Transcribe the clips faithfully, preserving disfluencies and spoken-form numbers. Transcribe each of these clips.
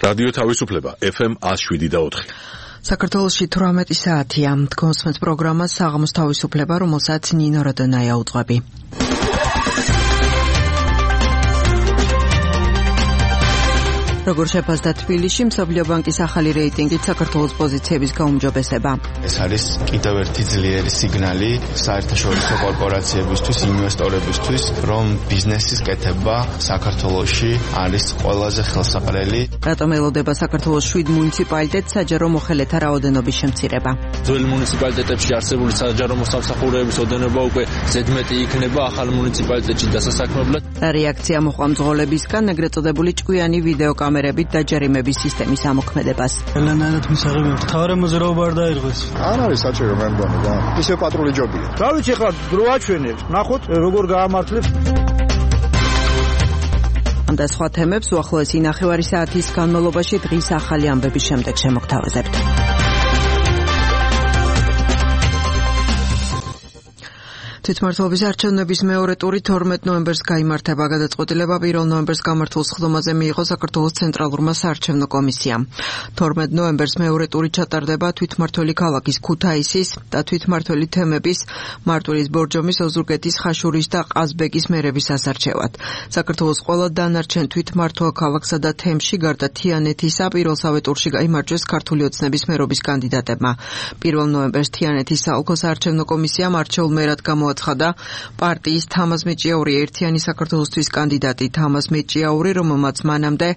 რადიო თავისუფლება ეფ ემ one oh seven და four. საქართველოში თვრამეტი საათია. Თქვენს პროგრამა საღამოს თავისუფლება, რომელსაც ნინო როდონაია უძღვები. როგორ შეფასდა თბილისში მსოფლიო ბანკის ახალი რეიტინგით საქართველოს პოზიციების გაუმჯობესება. ეს არის კიდევ ერთი ძლიერი სიგნალი საერთაშორისო კორპორაციებისთვის, ინვესტორებისთვის, რომ ბიზნესის კეთება საქართველოში არის ყველაზე ხელსაყრელი. რატომ ელოდება საქართველოს შვიდ მუნიციპალიტეტს საჯარო მოხელეთა რაოდენობის შემცირება? ძველ მუნიციპალიტეტებში არსებული საჯარო მოსამსახურეების ოდენობა უკვე ზედმეტი იქნება ახალ მუნიციპალიტეტში დასასაქმებლად. რა რეაქცია მოყვა მძღოლებისგან ეგრეთ წოდებული ჭკვიანი ვიდეო კამერებით და ჯერიმების სისტემის ამოქმედებას. ელენაერად მისაღებია. თავარი მოძრაობა არ დაირღვეს. არ არის საჭირო მე მგონი და ისე პატრული ჯობია. რა ვიცი ხა დრო აჩვენებს. ნახოთ როგორ გაამართლებს. ამ და სხვა თემებს უახლოესი ნახევარი საათის განმავლობაში დღის ახალი ამბების შემდეგ შემოგთავაზებთ. თვითმმართველობის არჩევნების მეორე ტური თორმეტ ნოემბერს გაიმართება. გადაწყვეტილება პირველ ნოემბერს გამართულ სხდომაზე მიიღო საქართველოს ცენტრალურმა საარჩევნო კომისიამ. თორმეტ ნოემბერს მეორე ტური ჩატარდება თვითმმართველი ქალაქის ქუთაისის და თვითმმართველი თემების მარტვილის, ბორჯომის, ოზურგეთის, ხაშურის და ყაზბეგის მერების ასარჩევად. საქართველოს ყველა დანარჩენ თვითმმართველ ქალაქსა და თემში გარდა თიანეთისა პირველსავე ტურში გაიმარჯვეს ქართული ოცნების მერობის კანდიდატებმა. პირველ ნოემბერს თიანეთის საოლქო საარჩევნო კომისიამ არჩეულ მერად გამოაცხადა და პარტიის თამაზ მეჭიაური ერთიანი საქართველოსთვის კანდიდატი თამაზ მეჭიაური, რომელმაც მანამდე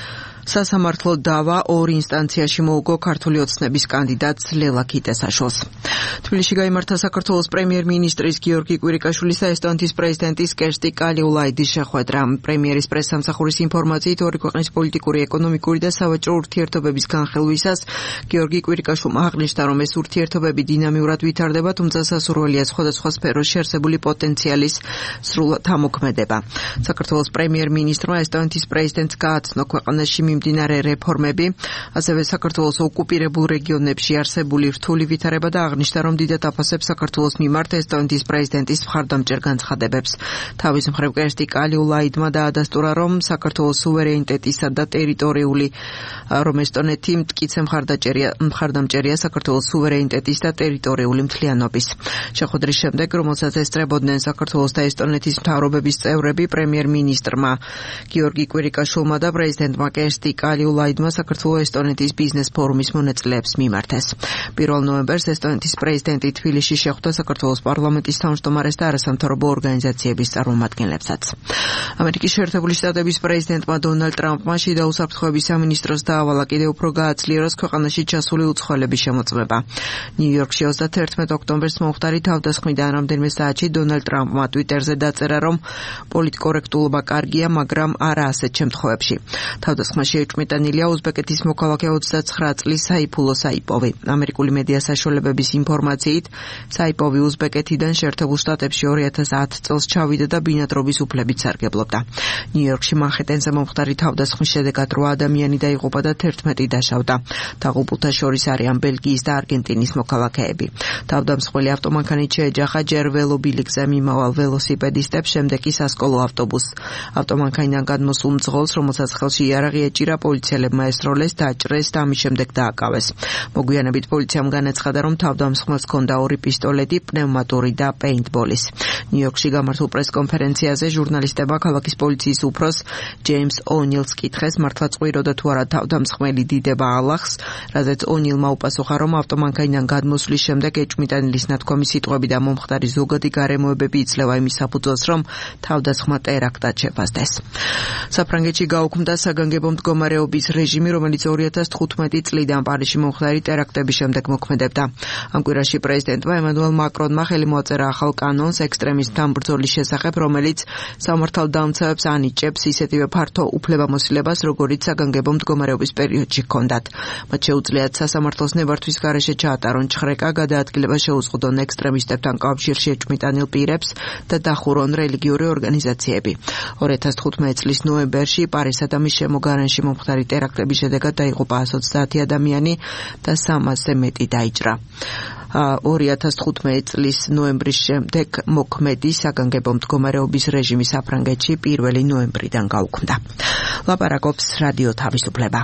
სასამართლო დავა ორ ინსტანციაში მოუგო ქართული ოცნების კანდიდატს ლელა ქიტესაშვილს. თბილისში გაიმართა საქართველოს პრემიერ-მინისტრის გიორგი კვირიკაშვილის და ესტონეთის პრეზიდენტის კერსტი კალიულაიდის შეხვედრა. პრემიერის პრესსამსახურის ინფორმაციით ორი ქვეყნის პოლიტიკური, ეკონომიკური და სავაჭრო ურთიერთობების განხილვისას გიორგი კვირიკაშვილმა აღნიშნა, რომ ეს ურთიერთობები დინამიურად ვითარდება, თუმცა სასურველია სხვადასხვა სფეროში არსებული პოტენციალის სრულად ამოქმედება. საქართველოს პრემიერ-მინისტრმა ესტონეთის პრეზიდენტს გააცნო ქვეყანაში მიმდინარე რეფორმები, ასევე საქართველოს ოკუპირებულ რეგიონებში არსებული რთული ვითარება და აღნიშნა, რომ დიდად აფასებს საქართველოს მიმართ ესტონეთის პრეზიდენტის მხარდამჭერ განცხადებებს. თავის მხრივ კერსტი კალიულაიდმა დაადასტურა, რომ საქართველოს სუვერენიტეტისა და ტერიტორიული რომ ესტონეთი მტკიცე მხარდამჭერია საქართველოს სუვერენიტეტის და ტერიტორიული მთლიანობის. შეხვედრის შემდეგ, რომელსაც ესწრებოდნენ საქართველოს და ესტონეთის მთავრობების წევრები, პრემიერ-მინისტრმა გიორგი კვირიკაშვილმა და პრეზიდენტმა კერსტი კალიულაიდმა საქართველოს ესტონეთის ბიზნეს ფორუმის მონაწილეებს მიმართეს. პირველ ნოემბერს ესტონეთის პრეზიდენტი თბილისში შეხვდა საქართველოს პარლამენტის თავმჯდომარეს და არასამთავრობო ორგანიზაციების წარმომადგენლებსაც. ამერიკის შეერთებული შტატების პრეზიდენტმა დონალდ ტრამპმა შიდა უსაფრთხოების სამინისტროს დაავალა კიდევ უფრო გააძლიეროს ქვეყანაში ჩასული უცხოელების შემოწმება. ნიუ-იორკში ოცდაათერთმეტ ოქტომბერს მომხდარი თავდასხმიდან რამდენიმე საათში დონალდ ტრამპმა ტვიტერზე დაწერა, რომ პოლიტკორექტულობა კარგია, მაგრამ არა ასეთ შემთხვევებში. თავდასხმაში ეჭვმიტანილია უზბეკეთის მოქალაქე ოცდაცხრა წლის საიფულო საიპოვი. ამერიკული მედია საშუალებების ინფორმაციით, საიპოვი უზბეკეთიდან შეერთებულ შტატებში ორი ათას ათ წელს ჩავიდა და ბინადრობის უფლებით სარგებლობდა. ნიუ-იორკში მანჰეტენზე მომხდარი თავდასხმის შედეგად რვა ადამიანი დაიღუპა და თერთმეტი დაშავდა. დაღუპულთა შორის არიან ბელგიის და არგენტინის მოქალაქეები. თავდამსხმელი ავტომანქანით შეეჯახა ჯერ ველობილიკზე მიმავალ ველოსიპედისტებს, შემდეგ კი სასკოლო ავტობუსს. ავტომანქანიდან გადმოსულ მძღოლს, რომელსაც ხელში იარაღი ეჭირა, პოლიციელებმა ესროლეს, დაჭრეს და ამის შემდეგ დააკავეს. მოგვიანებით პოლიციამ განაცხადა, რომ თავდამსხმელს ჰქონდა ორი პისტოლეტი, პნევმატური და პეინტბოლის. ნიუ-იორკში გამართულ პრესკონფერენციაზე ჟურნალისტებმა ქალაქის პოლიციის უფროს ჯეიმს ონილს კითხეს, მართლა წყვიროდა თუ არა თავდამსხმელი დიდება ალახს, რაზეც ონილმა უპასუხა, რომ ავტომანქანიდან გადმოსვლის შემდეგ ეჭვმიტანილის ნათქვამი სიტყვები და მომხდარი ზოგადი გარემოებები იძლევა იმის საფუძველს, რომ თავდასხმა ტერაქტად შეფასდეს. საფრანგეთში გაუქმდა საგანგებო მდგომარეობის რეჟიმი, რომელიც ორი ათას თხუთმეტი წლიდან პარიზში მომხდარი ტერაქტების შემდეგ მოქმედებდა. ამ კვირაში პრეზიდენტმა ემანუელ მაკრონმა ხელი მოაწერა ახალ კანონს ექსტრემისტთან ბრძოლის შესახებ, რომელიც სამართალდამცავებს ანიჭებს ისეთივე ფართო უფლებამოსილებას, როგორიც საგანგებო მდგომარეობის პერიოდში ჰქონდათ. მათ შეუძლიათ სასამართლოს ნებართვის გარეშე ჩაატარონ ჩხრეკა, გადაადგილება შეუზღუდონ ექსტრემისტებთან კავშირში ეჭვმიტანილ პირებს და დახურონ რელიგიური ორგანიზაციები. ორი ათას თხუთმეტი წლის ნოემბერში პარიზსა და მის შემოგარენში ბრიუსელში მომხდარი ტერაქტების შედეგად დაიღუპა εκατს ოცდაათი ადამიანი და სამასზე მეტი დაიჭრა. ორი ათას თხუთმეტი წლის ნოემბრის შემდეგ მოქმედი საგანგებო მდგომარეობის რეჟიმი საფრანგეთში პირველი ნოემბრიდან გაუქმდა. ლაპარაკობს რადიო თავისუფლება.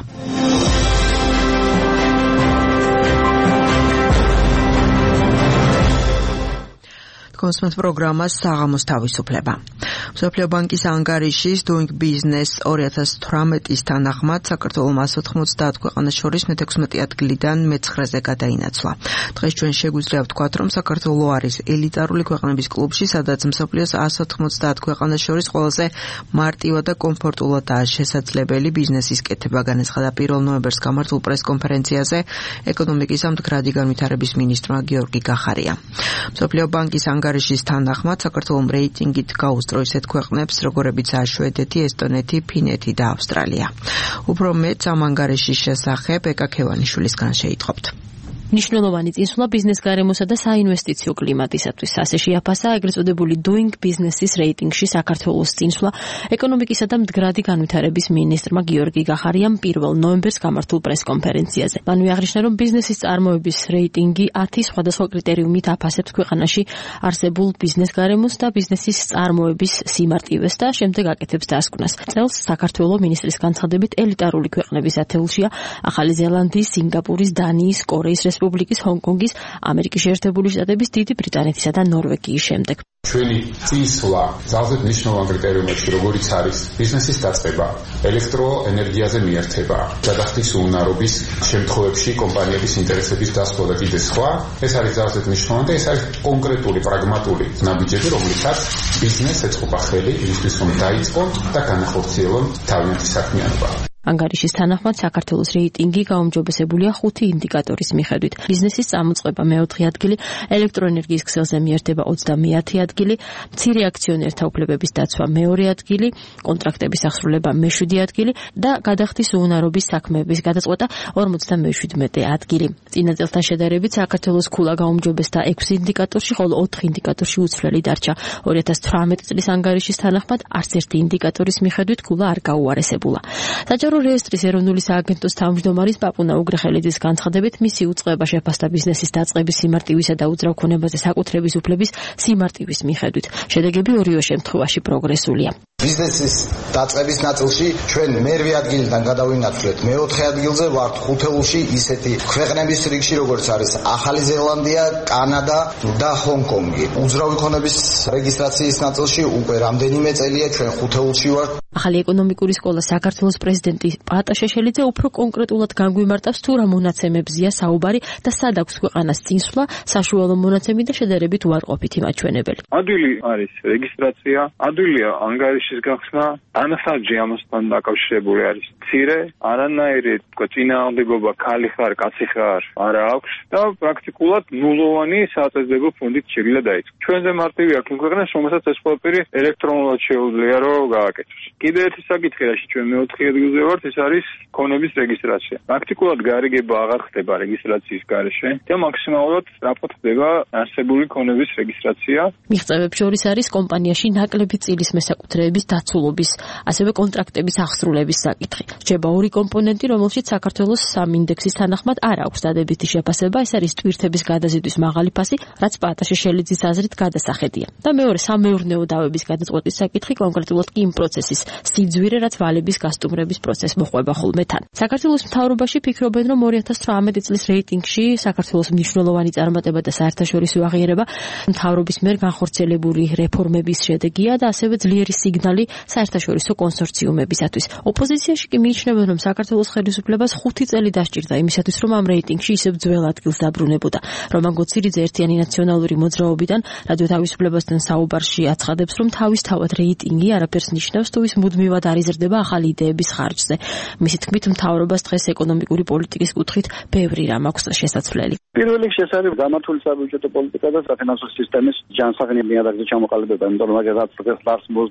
კონსუმენტ პროგრამა საღამოს თავისუფლება. მსოფლიო ბანკის ანგარიშის Doing Business ორი ათას თვრამეტის თანახმად საქართველოს εκατს ოთხმოცდაათ ქვეყანას შორის მეთექვსმეტე ადგილიდან მეცხრეზე გადაინაცვლა. დღეს ჩვენ შეგვიძლია ვთქვათ, რომ საქართველოს არის ელიტარული ქვეყნების კლუბში, სადაც მსოფლიოს εκατს ოთხმოცდაათ ქვეყანას შორის ყველაზე მარტივად და კომფორტულადაა შესაძლებელი ბიზნესის კეთება, განაცხადა პირველ ნოემბერს გამართულ პრესკონფერენციაზე ეკონომიკის და მდგრადი განვითარების მინისტრმა გიორგი გახარიამ. მსოფლიო ბანკის ანგარიშის თანახმად საქართველოს რეიტინგით გაუსწრო ისეთ ქვეყნებს, როგორებიცაა შვედეთი, ესტონეთი, ფინეთი და ავსტრალია. უფრო მეტ ამ ანგარიშის შესახებ ეკა ქევანიშვილისგან შეიტყობთ. მნიშვნელოვანი წინსვლა ბიზნეს გარემოსა და საინვესტიციო კლიმატისათვის. ასე შეაფასა ეგრეთ წოდებული Doing Business-ის რეიტინგში საქართველოს წინსვლა ეკონომიკისა და მდგრადი განვითარების მინისტრმა გიორგი გახარიამ პირველ ნოემბერს გამართულ პრესკონფერენციაზე. მან აღნიშნა, რომ ბიზნესის წარმოების რეიტინგი ათი სხვადასხვა კრიტერიუმით აფასებს ქვეყანაში არსებულ ბიზნეს გარემოს და ბიზნესის წარმოების სიმარტივეს და შემდეგ აკეთებს დასკვნას. წელს საქართველოს მინისტრის განცხადებით ელიტარული ქვეყნების ათეულშია ახალი ზელანდიის, სინგაპურის, დანიის, კორეის რესპუბლიკის, ჰონგ-კონგის, ამერიკის შეერთებული შტატების, დიდი ბრიტანეთისა და ნორვეგიის შემდეგ. ჩვენი წინსვლა ძალზედ მნიშვნელოვან კრიტერიუმებში, როგორიც არის ბიზნესის დაწყება, ელექტროენერგიაზე მიერთება, გადახდის უნარობის შემთხვევებში კომპანიების ინტერესების დასცვა და კიდე სხვა. ეს არის ძალზედ მნიშვნელოვანი და ეს არის კონკრეტული, პრაგმატული ნაბიჯები, რომლითაც ბიზნესს ეწყობა ხელი იმისთვის, რომ დაიწყონ და განახორციელონ თავიანთი საქმიანობა. ანგარიშის თანახმად საქართველოს რეიტინგი გაუმჯობესებულია ხუთი ინდიკატორის მიხედვით. ბიზნესის წამოწყება მეოთხე ადგილი, ელექტროენერგიის ქსელზე მიერთება ოცდამეათე ადგილი, მცირე აქციონერთა უფლებების დაცვა მეორე ადგილი, კონტრაქტების აღსრულება მეშვიდე ადგილი და გადახდის უუნარობის საქმეების გადაწყვეტა ორმოცდამეშვიდმეტე ადგილი. წინა წელთან შედარებით საქართველოს ქულა გაუმჯობესდა ექვსი ინდიკატორში, ხოლო ოთხ ინდიკატორში უცვლელი დარჩა. ორი ათას თვრამეტი წლის ანგარიშის თანახმად არც ერთი ინდიკატორის მიხედვით ქულა არ გაუარესებულა. საჯარო რეესტრის ეროვნული სააგენტოს თავმჯდომარის პაპუნა უგრეხელიძის განცხადებით, მისი უწყება შეფასდა ბიზნესის დაწყების სიმარტივისა და უძრავ ქონებაზე საკუთრების უფლების სიმარტივის მიხედვით. შედეგები ორივე შემთხვევაში პროგრესულია. ბიზნესის დაწყების ნაწილში ჩვენ მერვე ადგილიდან გადავინაცვლეთ მეოთხე ადგილზე ვართ ხუთეულში ისეთი ქვეყნების რიგში, როგორც არის ახალი ზელანდია, კანადა და ჰონგ-კონგი. უძრავი ქონების რეგისტრაციის ნაწილში უკვე რამდენიმე წელია ჩვენ ხუთეულში ვართ. ახალი ეკონომიკური სკოლა საქართველოს პრეზიდენტი პაატა შეშელიძე უფრო კონკრეტულად განგვიმარტავს თუ რა მონაცემებზია საუბარი და სად აქვს ქვეყანას წინსვლა, საშუალო მონაცემი და შედარებით უარყოფითი მაჩვენებელი. ადვილი არის რეგისტრაცია, ადვილია ანგარიშის გახსნა, ანსაჯი ამასთან დაკავშირებული არის მცირე, არანაირი თქვა წინააღმდეგობა ქალი ხარ, კაცი ხარ არა აქვს და პრაქტიკულად ნულოვანი საწესდებო ფონდით შეიძლება დაიწყო. ჩვენზე მარტივი აქვს იმ ქვეყნას, რომელსაც ეს ყველაფერი ელექტრონულად შეუძლია რომ გააკეთოს. კიდე ერთი საკითხი, რაში ჩვენ მეოთხე ადგილზე ვართ, ეს არის ქონების რეგისტრაცია. პრაქტიკულად გარიგება აღარ ხდება რეგისტრაციის გარეშე და მაქსიმალურად სწრაფად ხდება არსებული ქონების რეგისტრაცია. მიღწევებს შორის არის კომპანიაში ნაკლები წილის მესაკუთრეების დაცულობის, ასევე კონტრაქტების აღსრულების საკითხი. რჩება ორი კომპონენტი, რომელშიც საქართველოს სამ ინდექსის თანახმად არ აქვს დადებითი შეფასება, ეს არის ტვირთების გადაზიდვის მაღალი ფასი, რაც პაატა შეშელიძის აზრით გადასახედია. და მეორე სამეურნეო დავების გადაწყვეტის საკითხი, კონკრეტულად კი იმ პროცესის სიძვირე, რაც ვალების გასტუმრების პროცესს მოყვება ხოლმე თან. საქართველოს მთავრობაში ფიქრობენ, რომ ორი ათას თვრამეტი წლის რეიტინგში საქართველოს მნიშვნელოვანი წარმატება და საერთაშორისო აღიარება მთავრობის მიერ განხორციელებული რეფორმების შედეგია და ასევე ძლიერი სიგნალი საერთაშორისო კონსორციუმებისათვის. ოპოზიციაში კი მიიჩნევენ, რომ საქართველოს ხელისუფლებას ხუთი წელი დასჭირდა იმისათვის, რომ ამ რეიტინგში ისევ ძველ ადგილს დაბრუნებოდა. რომან გოცირიძე ერთიანი ნაციონალური მოძრაობიდან რადიო თავისუფლებასთან საუბარში აცხადებს, რომ თავისთავად რეიტინგი არაფერს ნიშნავს თუ ის მუდმივად არ იზრდება ახალი იდეების ხარჯზე. მისი თქმით, მთავრობას დღეს ეკონომიკური პოლიტიკის კუთხით ბევრი რამ აქვს შესაძლებელი. პირველ რიგში ეს არის გამართული საბიუჯეტო პოლიტიკა და საფინანსო სისტემის ჯანსაღი ნიადაგზე ჩამოყალიბება, იმიტომ რომ მაგას დღეს ლარს მოზდის, ეს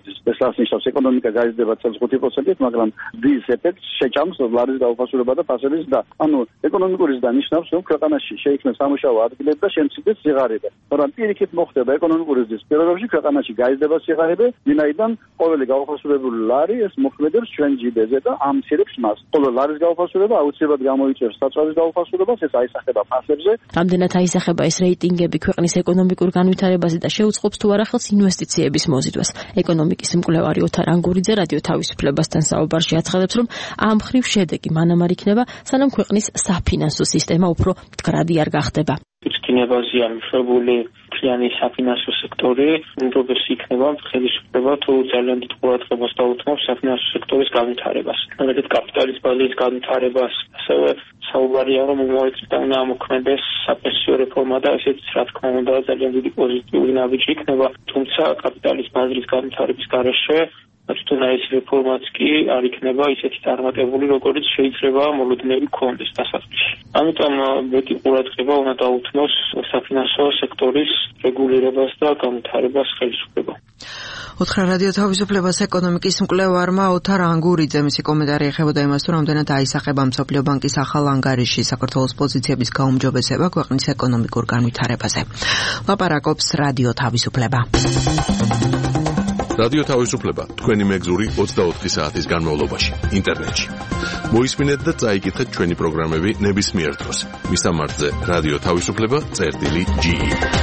რას ნიშნავს ეკონომიკა გაიზრდება წელს ხუთი პროცენტით, მაგრამ დის ეფექტს შეჭამს ლარის დაუფასურება და ფასების და ანუ ეკონომიკური ზრდა ნიშნავს, რომ ქვეყანაში შეიქმნას სამუშაო ადგილები და შემცირდეს სიღარიბე. მაგრამ პირიქით მოხდება ეკონომიკური ზრდის პირობებში ქვეყანაში გაიზრდება სიღარიბე, ვინაიდან ყოველი გაუფასურებული ლარი ეს მოქმედებს ჩვენ ჯიბეზე და ამცირებს მას. ხოლო ლარის გაუფასურება აუცილებლად გამოიწვევს საწვავის დაუფასურებას, ეს აისახება ფასებზე. რამდენად აისახება ეს რეიტინგები ქვეყნის ეკონომიკურ განვითარებაზე და შეუწყობს თუ არა ხელს ინვესტიციების მოზიდვას. ეკონომიკის მკვლევარი ოთარ ანგურიძე რადიო თავისუფლებასთან საუბარში აცხადებს, რომ ამ მხრივ შედეგი მანამ არ იქნება, სანამ ქვეყნის საფინანსო სისტემა უფრო მდგრადი არ გახდება. უწყინებაზეა მშრობული მთლიანი საფინანსო სექტორი, უმჯობესი იქნება ხელისუფლება თუ ძალიან დიდ ყურადღებას დაუთმობს საფინანსო სექტორის განვითარებას. მაგალითად, კაპიტალის ბაზის განვითარებას, ასევე საუბარია, რომ მოიწვია უნდა ამოქმედეს საპენსიო რეფორმა და ესეც რა თქმა უნდა ძალიან დიდი პოზიტიური ნაბიჯი იქნება, თუმცა კაპიტალის ბაზრის განვითარების გარეშე თუნდაც რეფორმაც კი არ იქნება ისეთი წარმატებული, როგორც შეიძლება მოლოდინები ქონდეს დასაწყისში. ამიტომ მეტი ყურადღება უნდა დაუთმოს საფინანსო სექტორის რეგულირებას და განვითარებას ხელისუფლება. უთხრა რადიო თავისუფლებას ეკონომიკის მკვლევარმა ოთარ ანგურიძე მისი კომენტარი ეხებოდა იმას, თუ რამდენად აისახება მსოფლიო ბანკის ახალ ანგარიში საქართველოს პოზიციების გაუმჯობესება ქვეყნის ეკონომიკურ განვითარებაზე. ლაპარაკობს რადიო თავისუფლება. რადიო თავისუფლება თქვენი მეგზური ოცდაოთხი საათის განმავლობაში ინტერნეტში. მოისმინეთ და წაიკითხეთ ჩვენი პროგრამები ნებისმიერ დროს. მისამართზე რადიო თავისუფლება წერტილი ჯი.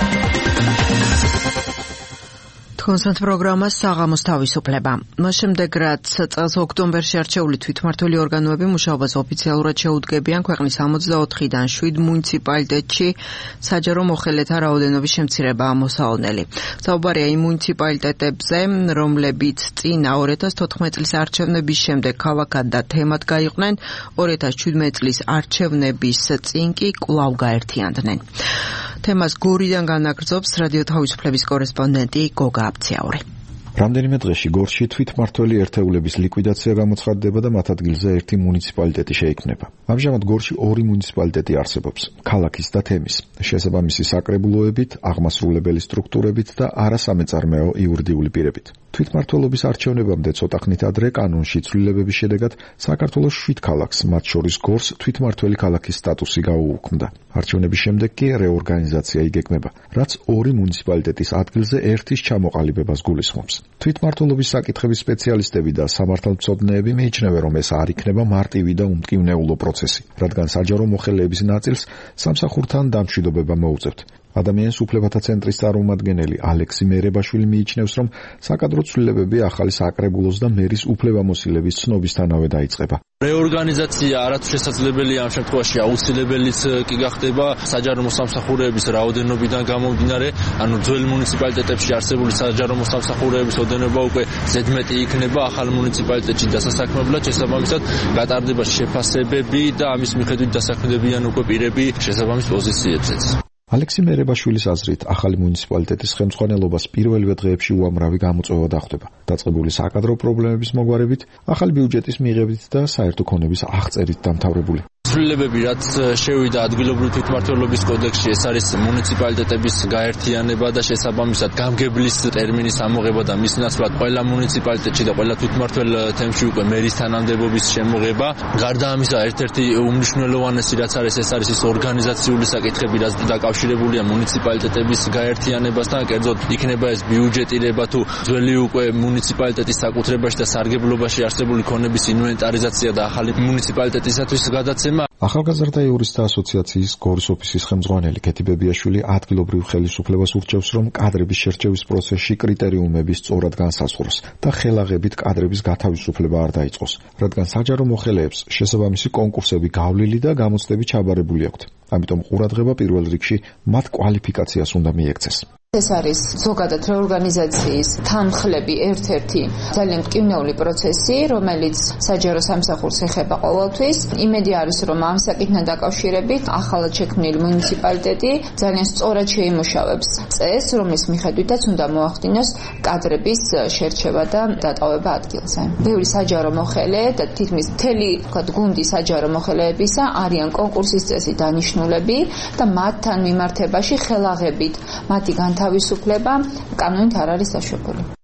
კონსერტ პროგრამა საღამოს თავისუფლება. მას შემდეგ რაც წელს ოქტომბერში არჩეული თვითმმართველი ორგანოები მუშაობას ოფიციალურად შეუდგებიან ქვეყნის ორმოცდაოთხიდან შვიდ მუნიციპალიტეტში საჯარო მოხელეთა რაოდენობის შემცირებაა მოსალოდნელი. საუბარია იმ მუნიციპალიტეტებზე, რომლებიც წინა ორი ათას თოთხმეტ წლის არჩევნების შემდეგ ქალაქად და თემად გაიყვნენ, ორი ათას შვიდმეტ წლის არჩევნების წინ კი კვლავ გაერთიანდნენ. თემას გორიდან განაგრძობს რადიო თავისუფლების კორესპონდენტი გოგა აბციაური. რამდენიმე დღეში გორში თვითმმართველი ერთეულების ლიკვიდაცია გამოცხადდება და მათ ადგილზე ერთი მუნიციპალიტეტი შეიქმნება. ამჟამად გორში ორი მუნიციპალიტეტი არსებობს: ქალაქის და თემის, შესაბამისი საკრებულოებით, აღმასრულებელი სტრუქტურებით და არასამეწარმეო იურიდიული პირებით. თვითმმართველობის არჩევნებამდე ცოტა ხნით ადრე კანონში ცვლილებების შედეგად საქართველოს შვიდ ქალაქს, მათ შორის გორს, თვითმმართველი ქალაქის სტატუსი გაუუქმდა. არჩევნების შემდეგ კი რეორგანიზაცია იგეგმება, რაც ორი მუნიციპალიტეტის ადგილზე ერთის ჩამოყალიბებას გულისხმობს. თვითმმართველობის საკითხების სპეციალისტები და სამართალმცოდნეები მიიჩნევენ, რომ ეს არ იქნება მარტივი და უმტკივნეულო პროცესი, რადგან საჯარო მოხელეების ნაწილს სამსახურთან დამშვიდობება მოუწევთ. ადამიანის უფლებათა ცენტრის წარმომადგენელი ალექსი მერებაშვილი მიიჩნევს, რომ საკადრო ცვლილებები ახალი საკრებულოს და მერის უფლებამოსილების ცნობისთანავე დაიწყება. რეორგანიზაცია არათუ შესაძლებელია ამ შემთხვევაში აუცილებელიც კი გახდება საჯარო მოსამსახურეების რაოდენობიდან გამომდინარე, ანუ ძველ მუნიციპალიტეტებში არსებული საჯარო მოსამსახურეების ოდენობა უკვე ზედმეტი იქნება, ახალ მუნიციპალიტეტში დასასაქმებლად შესაბამისად გატარდება შეფასებები და ამის მიხედვით დასაქმდებიან უკვე პირები შესაბამის პოზიციებზეც. ალექსი მერებაშვილის აზრით, ახალი მუნიციპალიტეტის ხელმძღვანელობას პირველივე დღეებში უამრავი გამოწვევა დახვდება. დაწყებული საკადრო პრობლემების მოგვარებით, ახალი ბიუჯეტის მიღებით და საერთო ქონების აღწერით დამთავრებული. ცვლილებები, რაც შევიდა ადგილობრივი თვითმმართველობის კოდექსში, ეს არის მუნიციპალიტეტების გაერთიანება და შესაბამისად გამგებლის ტერმინის ამოღება და მის ნაცვლად ყველა მუნიციპალიტეტში და ყველა თვითმმართველ თემში უკვე მერის თანამდებობის შემოღება. გარდა ამისა, ერთ-ერთი უმნიშვნელოვანესი რაც არის, ეს არის ის ორგანიზაციული საკითხები, რაც დაკავშირებულია მუნიციპალიტეტების გაერთიანებასთან, კერძოდ იქნება ეს ბიუჯეტირება თუ ძველი უკვე მუნიციპალიტეტის საკუთრებაში და სარგებლობაში არსებული ქონების ინვენტარიზაცია და ახალი მუნიციპალიტეტისათვის გადაცემა. ახალგაზრდა იურისტთა ასოციაციის გორის ოფისის ხელმძღვანელი კეთი ბებიაშვილი ადგილობრივ ხელისუფლებას ურჩევს, რომ კადრების შერჩევის პროცესში კრიტერიუმები სწორად განსაზღვროს და ხელაღებით კადრების გათავისუფლება არ დაიწყოს, რადგან საჯარო მოხელეებს შესაბამისი კონკურსები გავლილი და გამოცდები ჩაბარებული აქვთ. ამიტომ ყურადღება პირველ რიგში მათ კვალიფიკაციას უნდა მიექცეს. ეს არის ზოგადად რეორგანიზაციის თანმხლები ერთ-ერთი ძალიან მტკივნეული პროცესი, რომელიც საჯარო სამსახურს ეხება ყოველთვის. იმედი არის, რომ ამ საკითხთან დაკავშირებით ახალად შექმნილი მუნიციპალიტეტი ძალიან სწორად შეიმუშავებს წესს, რომლის მიხედვითაც უნდა მოახდინოს კადრების შერჩევა და დატოვება ადგილზე. ბევრი საჯარო მოხელე და თითქმის მთელი გუნდი საჯარო მოხელეებისა არიან კონკურსის წესი დანიშნულები და მათთან მიმართებაში ხელაღებით მათი განთავისუფლება კანონით არ არის დაშვებული.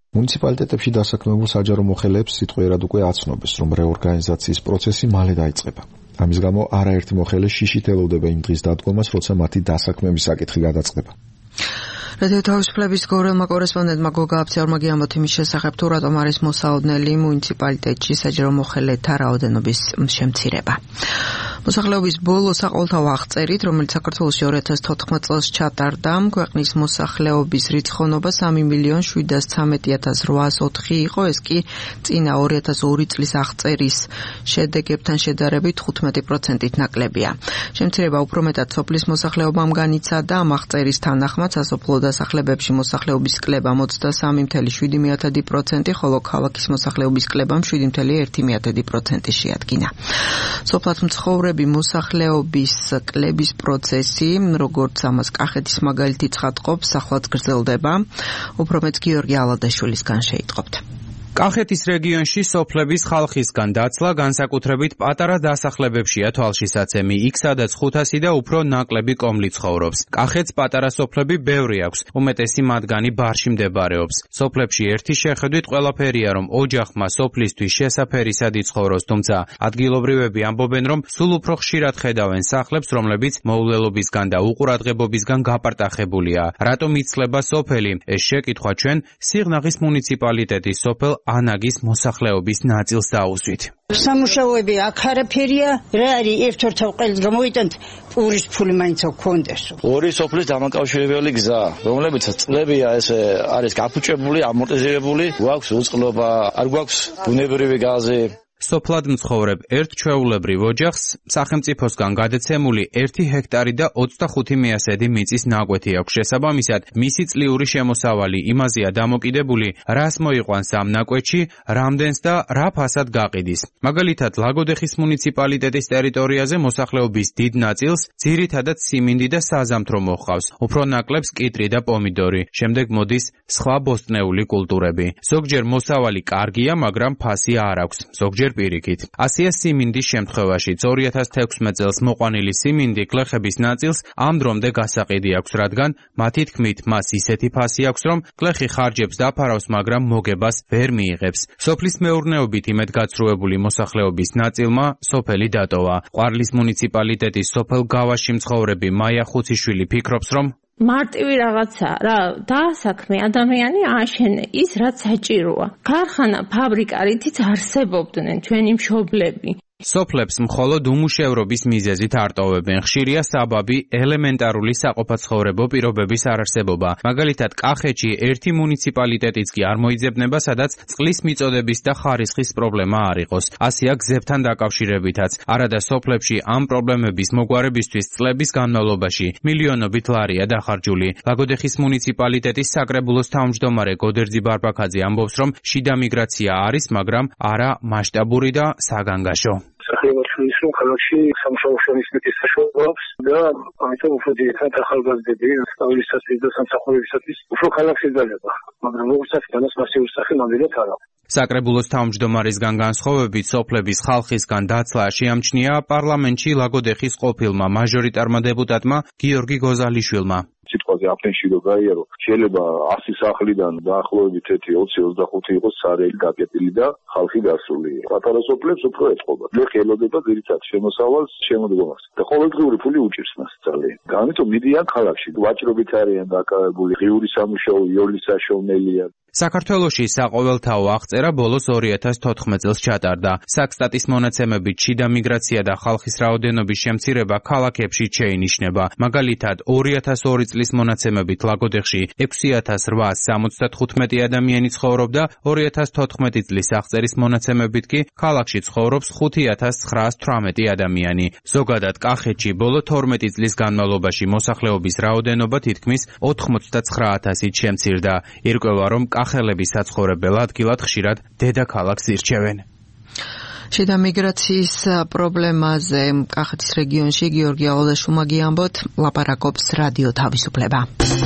მუნიციპალიტეტებში დასაქმებულ საჯარო მოხელეებს სიტყვიერად უკვე აცნობეს, რომ რეორგანიზაციის პროცესი მალე დაიწყება. ამის გამო არაერთი მოხელე შიშით ელოდება იმ დღის დადგომას, როცა მათი დასაქმების საკითხი გადაწყდება. რადიო თავისუფლების გორელმა კორესპონდენტმა გოგა აფცეორმა გიამბოთ იმის შესახებ, თუ რატომ არის მოსაოდნელი მუნიციპალიტეტში საჯარო მოხელეთა რაოდენობის შემცირება. მოსახლეობის ბოლო საყოველთაო აღწერით, რომელიც საქართველოში ორი ათას თოთხმეტ წელს ჩატარდა, ქვეყნის მოსახლეობის რიცხოვნობა სამი მილიონი შვიდას ცამეტი ათას რვაას ოთხი იყო, ეს კი წინა ორი ათას ორი წლის აღწერის შედეგებთან შედარებით თხუთმეტი პროცენტით ნაკლებია. შემცირება უფრო მეტად სოფლის მოსახლეობამ განიცადა, ამ აღწერის თანახმად სასოფლო დასახლებებში მოსახლეობის კლება ოცდასამი მცდელო შვიდი პროცენტი, ხოლო ქალაქის მოსახლეობის კლებამ შვიდი მცდელო ერთი პროცენტი შეადგინა. სოფლად მცხოვრები მოსახლეობის კლების პროცესი, როგორც ამას კახეთის მაგალითი ცხადყოფს, ახლაც გრძელდება. უფრო მეც გიორგი ალადაშვილისგან შეიტყობთ. კახეთის რეგიონში სოფლების ხალხისგან დაცლა განსაკუთრებით პატარა დასახლებებშია თვალშისაცემი, იქ სადაც ხუთასი და უფრო ნაკლები კომლი ცხოვრობს. კახეთს პატარა სოფლები ბევრი აქვს, უმეტესი მათგანი ბარში მდებარეობს. სოფლებში ერთი შეხედვით ყველაფერია, რომ ოჯახმა სოფლისთვის შესაფერისად იცხოვროს, თუმცა ადგილობრივები ამბობენ, რომ სულ უფრო ხშირად ხედავენ სახლებს, რომლებიც მოულელობისგან და უყურადღებობისგან გაპარტახებულია. რატომ იცლება სოფელი? ეს შეკითხვა ჩვენ სიღნაღის მუნიციპალიტეტის სოფელ ანაგის მოსახლეობის ნაწილს დაუსვით. სამუშაოები აქ არაფერია, რა არის ერთ-ერთი ყველს გამოიტანთ პურის ფული მაინც გქონდეს. ორი სოფლის დამაკავშირებელი გზა, რომლებიც წლებია ესე არის გაფუჭებული, ამორტიზირებული, გვაქვს უწყლობა, არ გვაქვს ბუნებრივი გაზი. სოფლად მცხოვრებ ერთ ჩვეულებრივ ოჯახს სახელმწიფოსგან გადაცემული ერთი ჰექტარი და ოცდახუთი მეასედი მიწის ნაკვეთი აქვს. შესაბამისად, მისი წლიური შემოსავალი იმაზეა დამოკიდებული, რას მოიყვანს ამ ნაკვეთში, რამდენს და რა ფასად გაყიდის. მაგალითად, ლაგოდეხის მუნიციპალიტეტის ტერიტორიაზე მოსახლეობის დიდ ნაწილს ძირითადად სიმინდი და საზამთრო მოჰყავს. უფრო ნაკლებს კიტრი და პომიდორი. შემდეგ მოდის სხვა ბოსტნეული კულტურები. ზოგჯერ მოსავალი კარგია, მაგრამ ფასი არ აქვს. ზოგჯერ პირიქით. ასეა სიმინდის შემთხვევაშიც ორი ათას თექვსმეტ წელს მოყვანილი სიმინდი გლეხების ნაწილს ამ დრომდე გასაყიდი აქვს, რადგან მათი თქმით მას ისეთი ფასი აქვს, რომ გლეხი ხარჯებს დაფარავს, მაგრამ მოგებას ვერ მიიღებს. სოფლის მეურნეობით იმედგაცრუებული მოსახლეობის ნაწილმა სოფელი დატოვა. ყვარლის მუნიციპალიტეტის სოფელ გავაში მცხოვრები მაია ხუციშვილი ფიქრობს, რომ მარტივი რაღაცა რა დაასაქმე ადამიანი ააშენე ის რაც საჭიროა. ქარხანა, ფაბრიკა რითიც არსებობდნენ ჩვენი მშობლები. სოფლებს მხოლოდ უმუშევრობის მიზეზით არტოვებენ. ხშირია საბაბი ელემენტარული საყოფაცხოვრებო პირობების არარსებობა. მაგალითად, კახეთში ერთი მუნიციპალიტეტიც კი არ მოიძებნება, სადაც წყლის მიწოდების და ხარისხის პრობლემა არ იყოს. ასეა გზებთან დაკავშირებითაც. არადა სოფლებში ამ პრობლემების მოგვარებისთვის წლების განმავლობაში მილიონობით ლარია დახარჯული. ლაგოდეხის მუნიციპალიტეტის საკრებულოს თავმჯდომარე გოდერძი ბარბაქაძე ამბობს, რომ შიდა მიგრაცია არის, მაგრამ არა მასშტაბური და საგანგაშო. სახელმწიფოს რომ ქალაქში სამუშაო შრომისმეტის საშუალებას და ამიტომ უფრო ძირითადად ახალგაზრდები სწავლისათვის და სამსახურებისათვის უფრო ქალაქში ძალება, მაგრამ როგორც აქედანაც მასიური სახე ნამდვილად არა. საკრებულოს თავმჯდომარისგან განსხვავებით სოფლების ხალხისგან დაცლა შეამჩნია პარლამენტში ლაგოდეხის ყოფილმა მაჟორიტარმა დეპუტატმა გიორგი გოზალიშვილმა. სიტყვაზე აფენში რო გაიარო, შეიძლება ასი სახლიდან დაახლოებით ერთი ოცი ოცდახუთი იყოს სარელი გაკეტილი და ხალხი გასული. პატარა სოფლებს უფრო ეწყობა. ლეხი ელოდება ძირითადად შემოსავალს, შემოდგომას და ყოველდღიური ფული უჭირს მას ძალიან. ამიტომ მიდიან ქალაქში, ვაჭრობით არიან დაკავებული, ღიური სამუშაო, იოლის საშოვნელია. საქართველოში საყოველთაო აღწერა ბოლოს ორი ათას თოთხმეტ წელს ჩატარდა. საქსტატის მონაცემებით შიდა მიგრაცია და ხალხის რაოდენობის შემცირება ქალაქებში შეინიშნება. მაგალითად, ორი ათას ორი წლის მონაცემებით ლაგოდეხში ექვსი ათას რვაას სამოცდათხუთმეტი ადამიანი ცხოვრობდა, ორი ათას თოთხმეტი წლის აღწერის მონაცემებით კი ქალაქში ცხოვრობს ხუთი ათას ცხრაას თვრამეტი ადამიანი. ზოგადად კახეთში ბოლო თორმეტი წლის განმავლობაში მოსახლეობის რაოდენობა თითქმის ოთხმოცდაცხრა ათასით შემცირდა. ირკვევა, რომ კახელები საცხოვრებელ ადგილად ხშირად დედაქალაქს ირჩევენ. შიდა მიგრაციის პრობლემაზე კახეთის რეგიონში გიორგი ალადაშვილმა გიამბოთ, ლაპარაკობს რადიო თავისუფლება.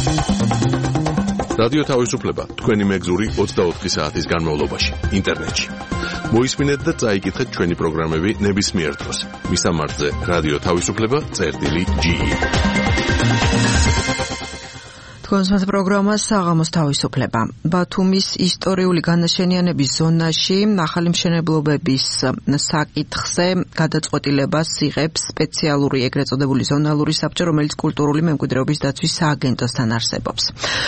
რადიო თავისუფლება თქვენი მეგზური ოცდაოთხი საათის განმავლობაში ინტერნეტში. მოისმინეთ და წაიკითხეთ ჩვენი პროგრამები ნებისმიერ დროს. მისამართზე რადიო თავისუფლება წერტილი ჯი. კონსულტ პროგრამა საღამოს თავისუფლება. ბათუმის ისტორიული განაშენიანების ზონაში ახალი მშენებლობების საკითხზე გადაწყვეტილებას იღებს სპეციალური ეგრეთ წოდებული ზონალური საბჭო, რომელიც კულტურული მემკვიდრეობის დაცვის სააგენტოსთან არსებობს.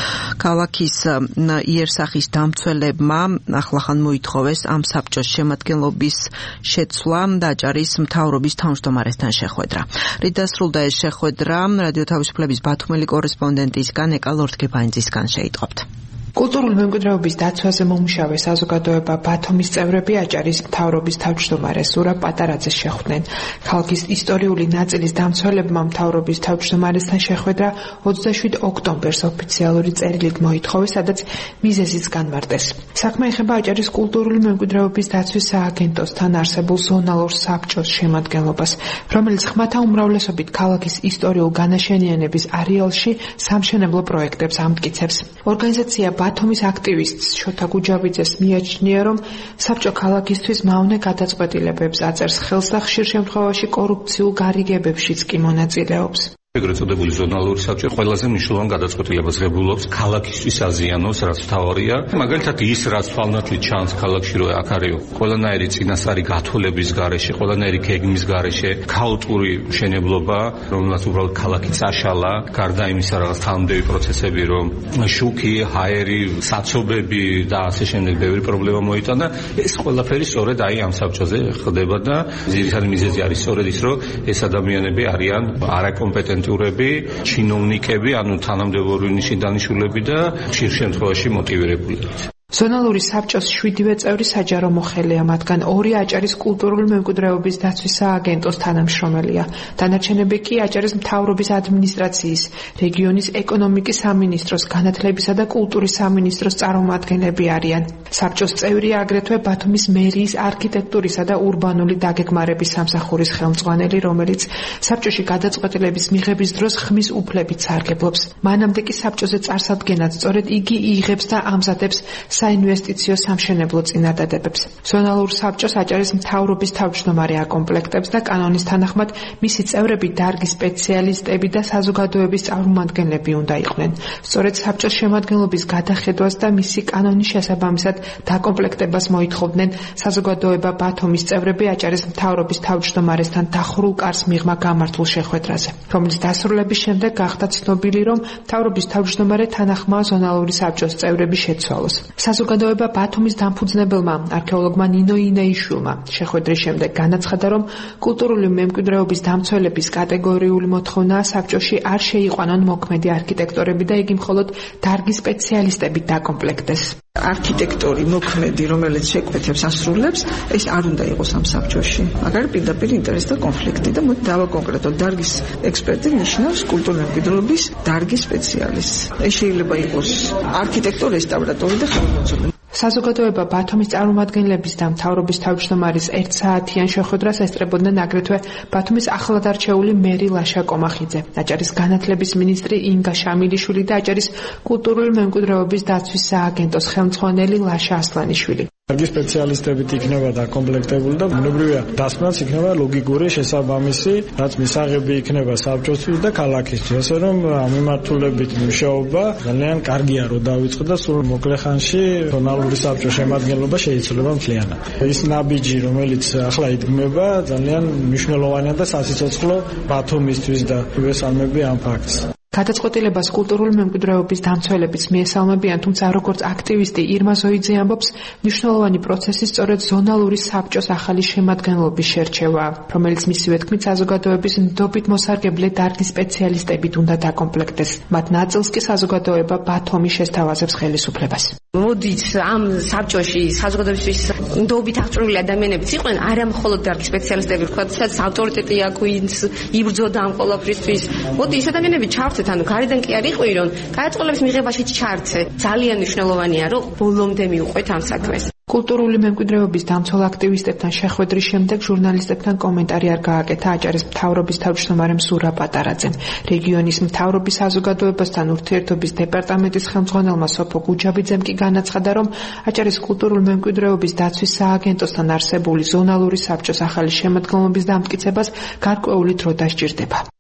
ქალაქის იერსახის დამცველებმა ახლახან მოითხოვეს ამ საბჭოს შემადგენლობის შეცვლა და აჭარის მთავრობის თავმჯდომარესთან შეხვედრა. რით დასრულდა ეს შეხვედრა, რადიო თავისუფლების ბათუმელი კორესპონდენტისგან ლორთგეფაინძისგან შეიტყობთ. კულტურული მემკვიდრეობის დაცვაზე მომუშავე საზოგადოება ბათუმის წევრები აჭარის მთავრობის თავმჯდომარე ზურაბ პატარაძეს შეხვდნენ. ქალაქის ისტორიული ნაწილის დამცველებმა მთავრობის თავმჯდომარესთან შეხვედრა ოცდაშვიდ ოქტომბერს ოფიციალური წერილით მოითხოვეს, სადაც მიზეზიც განმარტეს. საქმე ეხება აჭარის კულტურული მემკვიდრეობის დაცვის სააგენტოსთან არსებულ ზონალურ საბჭოს შემადგენლობას, რომელიც ხმათა უმრავლესობით ქალაქის ისტორიულ განაშენიანების არეალში სამშენებლო პროექტებს ამტკიცებს. ორგანიზაცია ბათუმის აქტივისტს შოთა გუჯავიძეს მიაჩნია, რომ საბჭო ქალაქისთვის მავნე გადაწყვეტილებებს აწერს ხელს და ხშირ შემთხვევაში კორუფციულ გარიგებებშიც კი მონაწილეობს. ეგრეთ წოდებული ზონალური საბჭო ყველაზე მნიშვნელოვან გადაწყვეტილებას ღებულობს ქალაქისთვის აზიანოს, რაც მთავარია. მაგალითად ის, რაც თვალნათლით ჩანს ქალაქში, რომ აქ არის ყველანაირი წინასწარი გათვლების გარეშე, ყველანაირი გეგმის გარეშე, ქაოტური მშენებლობა, რომელსაც უბრალოდ ქალაქი წაშალა, გარდა იმისა, რაღაც თანამდები პროცესები, რომ შუქი, ჰაერი, საცობები და ასე შემდეგ ბევრი პრობლემა მოიტანა, ეს ყველაფერი სწორედ აი ამ საბჭოზე ხდება და ძირითადი მიზეზი არის სწორედ ის, რომ ეს ადამიანები არიან არაკომპეტენტი ჩინოვნიკები, ანუ თანამდებობრივი ნიშნით დანიშნულები და ხშირ შემთხვევაში მოტივირებული. ზონალური საბჭოს შვიდივე წევრი საჯარო მოხელეა, მათგან ორი აჭარის კულტურული მემკვიდრეობის დაცვის სააგენტოს თანამშრომელია. დანარჩენები კი აჭარის მთავრობის ადმინისტრაციის, რეგიონის ეკონომიკის სამინისტროს, განათლებისა და კულტურის სამინისტროს წარმომადგენლები არიან. საბჭოს წევრია აგრეთვე ბათუმის მერიის არქიტექტურისა და ურბანული დაგეგმარების სამსახურის ხელმძღვანელი, რომელიც საბჭოში გადაწყვეტილების მიღების დროს ხმის უფლებით სარგებლობს. მანამდე კი საბჭოზე წარსადგენად სწორედ იგი იღებს და ამზადებს საინვესტიციო სამშენებლო წინადადებებს. ზონალურ საბჭოს აჭარის მთავრობის თავმჯდომარე აკომპლექტებს და კანონის თანახმად მისი წევრები დარგის სპეციალისტები და საზოგადოების წარმომადგენლები უნდა იყვნენ. სწორედ საბჭოს შემადგენლობის გადახედვას და მისი კანონის შესაბამისად დაკომპლექტებას მოითხოვდნენ საზოგადოება ბათუმის წევრები აჭარის მთავრობის თავმჯდომარესთან დახურულ კარს მიღმა გამართულ შეხვედრაზე, რომლის დასრულების შემდეგ გახდა ცნობილი, რომ მთავრობის თავმჯდომარე თანახმაა ზონალური საბჭოს წევრები შეცვალოს. საზოგადოება ბათუმის დამფუძნებელმა არქეოლოგმა ნინო ინეიშვილმა შეხვედრის შემდეგ განაცხადა, რომ კულტურული მემკვიდრეობის დამცველების კატეგორიული მოთხოვნა საბჭოში არ შეიყვანონ მოქმედი არქიტექტორები და იგი მხოლოდ დარგის სპეციალისტები დაკომპლექტდეს. არქიტექტორი მოქმედი, რომელიც შეკვეთებს ასრულებს, ეს არ უნდა იყოს ამ საბჭოში. მაგარი პირდაპირ ინტერესთა კონფლიქტი და მოდი დავაკონკრეტოთ, დარგის ექსპერტი ნიშნავს კულტურული მემკვიდრეობის დარგის სპეციალისტს. ეს შეიძლება იყოს არქიტექტორი, რესტავრატორი და ხელმძღვანელი. საზოგადოება ბათუმის წარმომადგენლების და მთავრობის თავმჯდომარის ერთსაათიან შეხვედრას ესწრებოდნენ აგრეთვე ბათუმის ახლად არჩეული მერი ლაშა კომახიძე, აჭარის განათლების მინისტრი ინგა შამილიშვილი და აჭარის კულტურული მემკვიდრეობის დაცვის სააგენტოს ხელმძღვანელი ლაშა ასლანიშვილი. დარგის სპეციალისტებით იქნება დაკომპლექტებული და ბუნებრივია დასმაც იქნება ლოგიკური შესაბამისი, რაც მისაღები იქნება საბჭოსთვის და ქალაქისთვის, ასე რომ ამ მიმართულებით მუშაობა ძალიან კარგია რომ დაიწყო და სულ მოკლე ხანში ზონალური საბჭოს შემადგენლობა შეიცვლება მთლიანად. ის ნაბიჯი, რომელიც ახლა იდგმება, ძალიან მნიშვნელოვანია და სასიცოცხლო ბათუმისთვის და ვესალმები ამ ფაქტს. გადაწყვეტილებას კულტურული მემკვიდრეობის დამცველებიც მიესალმებიან, თუმცა როგორც აქტივისტი ირმა ზოიძე ამბობს, მნიშვნელოვანი პროცესი სწორედ ზონალური საბჭოს ახალი შემადგენლობის შერჩევა, რომელიც მისივე თქმით საზოგადოების ნდობით მოსარგებლე დარგის სპეციალისტებით უნდა დაკომპლექტდეს. მათ ნაწილს კი საზოგადოება ბათუმი შესთავაზებს ხელისუფლებას. მოდით ამ საბჭოში საზოგადოებისთვის ნდობით აღჭურვილი ადამიანებიც იყვნენ, არა მხოლოდ დარგის სპეციალისტები, ვთქვათ, სადაც ავტორიტეტი აქვს, ვინც იბრძოდა ამ ყველაფრისთვის. მოდი ეს ადამიანები ჩართვეთ, ანუ გარედან კი არ იყვირონ, გადაწყვეტილების მიღებაში ჩართე. ძალიან მნიშვნელოვანია, რომ ბოლომდე მიუყვეთ ამ საქმეს. კულტურული მემკვიდრეობის დამცველ აქტივისტებთან შეხვედრის შემდეგ ჟურნალისტებთან კომენტარი არ გააკეთა აჭარის მთავრობის თავმჯდომარემ ზურაბ პატარაძემ. რეგიონის მთავრობის საზოგადოებასთან ურთიერთობის დეპარტამენტის ხელმძღვანელმა სოფო გუჯაბიძემ კი განაცხადა, რომ აჭარის კულტურული მემკვიდრეობის დაცვის სააგენტოსთან არსებული ზონალური საბჭოს ახალი შემადგენლობის დამტკიცებას გარკვეული დრო დასჭირდება.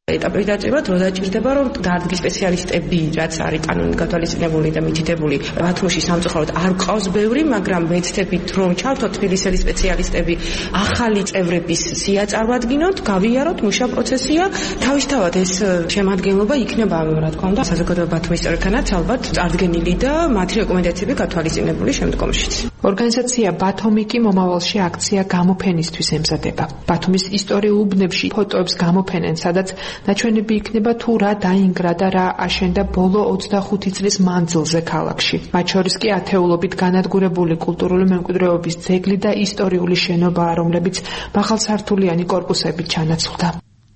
ეტაპი დაჭირება დრო დაჭირდება რომ დარდგის სპეციალისტები რაც არის კანონით გათვალისწინებული და მითითებული ბათუმში სამწუხაროდ არ ყავს ბევრი, მაგრამ ვეცდებით რომ ჩავთოთ თბილისელი სპეციალისტები ახალი წევრების სია წარვადგინოთ, გავიაროთ, მუშა პროცესია, თავისთავად ეს შემადგენლობა იქნება, რა თქმა უნდა, საზოგადოება ბათუმის წევრთანაც ალბათ წარდგენილი და მათი რეკომენდაციები გათვალისწინებული შემდგომშიც. ორგანიზაცია ბათუმიკი მომავალში აქცია გამოფენისთვის ემზადება. ბათუმის ისტორიულ უბნებში ფოტოებს გამოფენენ, სადაც ნაჩვენები იქნება თუ რა დაინგრა და რა აშენდა ბოლო ოცდახუთი წლის მანძილზე ქალაქში. მათ შორის კი ათეულობით განადგურებული კულტურული მემკვიდრეობის ძეგლი და ისტორიული შენობაა, რომლებიც მაღალსართულიანი კორპუსებით ჩანაცვლდა.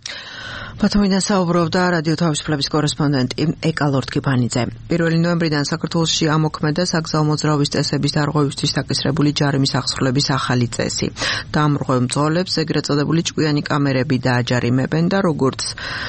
ბათუმიდან საუბრობდა რადიო თავისუფლების კორესპონდენტი ეკა ლორთქიფანიძე. პირველი ნოემბრიდან საქართველოში ამოქმედა საგზაო მოძრაობის წესების დარღვევისთვის დაკისრებული ჯარიმის აღსრულების ახალი წესი. დამრღვევ მძღოლებს ეგრეთ წოდებული ჭკვიანი კამერები დააჯარიმებენ და როგორც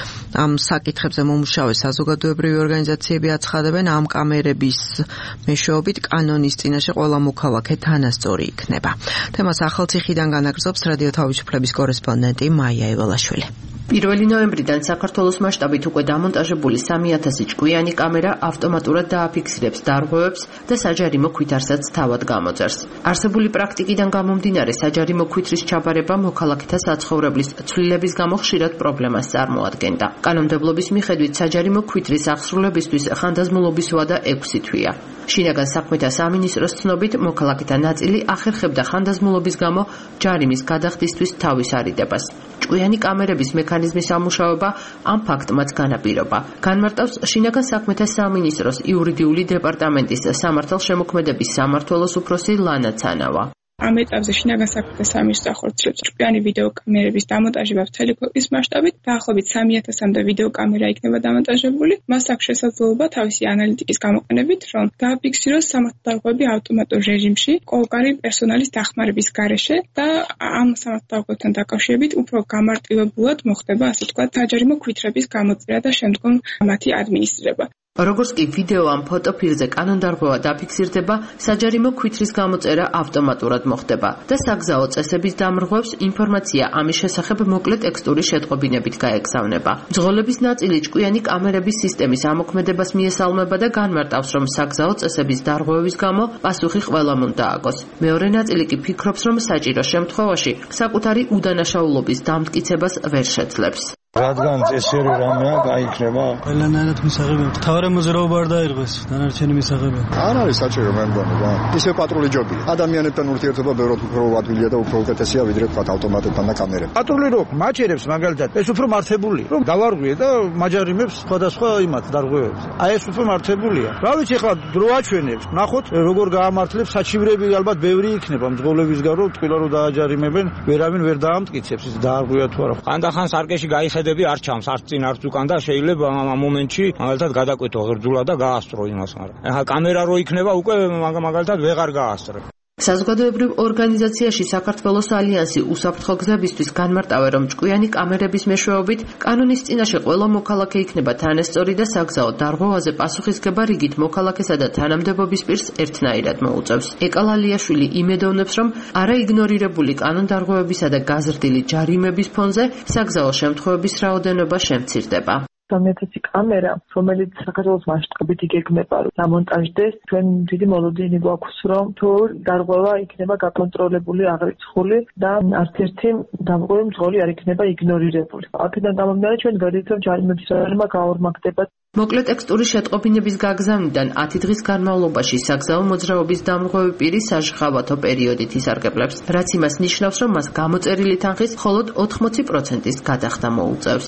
ამ საკითხებზე მომუშავე საზოგადოებრივი ორგანიზაციები აცხადებენ, ამ კამერების მეშვეობით კანონის წინაშე ყველა მოქალაქე თანასწორი იქნება. თემას ახალციხიდან განაგრძობს რადიო თავისუფლების კორესპონდენტი მაია ევალაშვილი. პირველი ნოემბრიდან საქართველოს მასშტაბით უკვე დამონტაჟებული სამი ათასი ჭკვიანი კამერა ავტომატურად დააფიქსირებს დარღვევებს და საჯარიმო ქვითარსაც თავად გამოწერს. არსებული პრაქტიკიდან გამომდინარე საჯარიმო ქვითრის ჩაბარება მოქალაქეთა საცხოვრებლის ცვლილების გამო ხშირად პრობლემას წარმოადგენდა. კანონმდებლობის მიხედვით საჯარიმო ქვითრის აღსრულებისთვის ხანდაზმულობის ვადა ექვსი თვეა. შინაგან საქმეთა სამინისტროს ცნობით მოქალაქეთა ნაწილი ახერხებდა ხანდაზმულობის გამო ჯარიმის გადახდისთვის თავის არიდებას. ჭკვიანი კამერების მექანიზმის ამუშავება ამ ფაქტმაც განაპირობა. განმარტავს შინაგან საქმეთა სამინისტროს იურიდიული დეპარტამენტის სამართალშემოქმედების სამმართველოს უფროსი ლანა ცანავა. ამ ეტაპზე შინაგან საქმეთა სამინისტრო ახორციელებს ჭკვიანი ვიდეოკამერების დამონტაჟებას მთელი ქვეყნის მასშტაბით. დაახლოებით სამი ათასამდე ვიდეოკამერა იქნება დამონტაჟებული. მას აქვს შესაძლებლობა თავისი ანალიტიკის გამოყენებით, რომ გააფიქსიროს სამართალდარღვევები ავტომატურ რეჟიმში, ყოველგვარი პერსონალის დახმარების გარეშე და ამ სამართალდარღვევებთან დაკავშირებით უფრო გამარტივებულად მოხდება, ასე ვთქვათ, საჯარიმო ქვითრების გამოწერა და შემდგომ მათი ადმინისტრირება. როგორც კი ვიდეო ამ ფოტოფილზე კანონდარღვევა დაფიქსირდება, საჯარიმო ქვითრის გამოწერა ავტომატურად მოხდება და საგზაო წესების დამრღვევს ინფორმაცია ამის შესახებ მოკლე ტექსტური შეტყობინებით გაეგზავნება. მძღოლების ნაწილი ჭკვიანი კამერების სისტემის ამოქმედებას მიესალმება და განმარტავს, რომ საგზაო წესების დარღვევის გამო პასუხი ყველამ უნდა ააგოს. მეორე ნაწილი კი ფიქრობს, რომ საჭირო შემთხვევაში საკუთარი უდანაშაულობის დამტკიცებას ვერ შეძლებს. რადგან წესიერი რამეა, გაიქნება. ყველანაირად მისაღებია. თავარი მოძრაობა არ დაირღვეს, დანარჩენი მისაღებია. არ არის საჭირო მე მგონი, რა. ისე პატრული ჯობია. ადამიანებთან ურთიერთობა ბევრად უფრო ადვილია და უფრო უკეთესია ვიდრე თქვა ავტომატებთან და კამერებთან. პატრული რო მაჭერებს მაგალითად, ეს უფრო მართებული, რომ დავარღვიე და მაჯარიმებს სხვადასხვა იმათ დარღვევებს. აი ეს უფრო მართებულია. რა ვიცი ახლა დრო აჩვენებს, ნახოთ როგორ გაამართლებს საჩივრები ალბათ ბევრი იქნება მძღოლებისგან რომ ტყილა რო დააჯარიმებენ, ვერავინ ვერ დაამტკიცებს ის დაარღვია თუ არა. ხანდახან სარკეში გაიხედები არ ჩამს, არც წინ არც უკან და შეიძლება ამ მომენტში მაგალითად გადაკვეთო ღერძულა და გაასწრო იმას, მაგრამ ახლა კამერა რო იქნება უკვე მაგალითად ვეღარ გაასწრებ. საზოგადოებრივ ორგანიზაციაში საქართველოს ალიანსი უსაფრთხო გზებისთვის განმარტავე, რომ ჭკვიანი კამერების მეშვეობით კანონის წინაშე ყველა მოქალაქე იქნება თანასწორი და საგზაო დარღვევაზე პასუხისგება რიგით მოქალაქესა და თანამდებობის პირს ერთნაირად მოუწევს. ეკა ლალიაშვილი იმედოვნებს, რომ არაიგნორირებული კანონდარღვევებისა და გაზრდილი ჯარიმების ფონზე საგზაო შემთხვევების რაოდენობა შემცირდება. სამი ათასი კამერა, რომელიც საქართველოს მასშტაბით იგეგმება, რომ დამონტაჟდეს, ჩვენ დიდი მოლოდინი გვაქვს, რომ თუ დარღვევა იქნება გაკონტროლებული, აღრიცხული და არც ერთი დამრღვევი მძღოლი არ იქნება იგნორირებული. აქედან გამომდინარე, ჩვენ ვერდით, რომ ჯარიმების რაოდენობა გაორმაგდება. მოკლე ტექსტური შეტყობინების გაგზავნიდან ათი დღის განმავლობაში საგზაო მოძრაობის დამრღვევი პირი საჟღავათო პერიოდით ისარგებლებს, რაც იმას ნიშნავს, რომ მას გამოწერილი თანხის მხოლოდ ოთხმოცი პროცენტის გადახდა მოუწევს.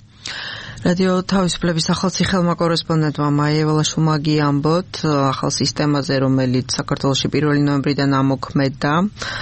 რადიო თავისუფლების ახალციხელმა კორესპონდენტმა მაია ევალაშვილმა გიამბოთ ახალ სისტემაზე, რომელიც საქართველოში პირველი ნოემბრიდან ამოქმედა.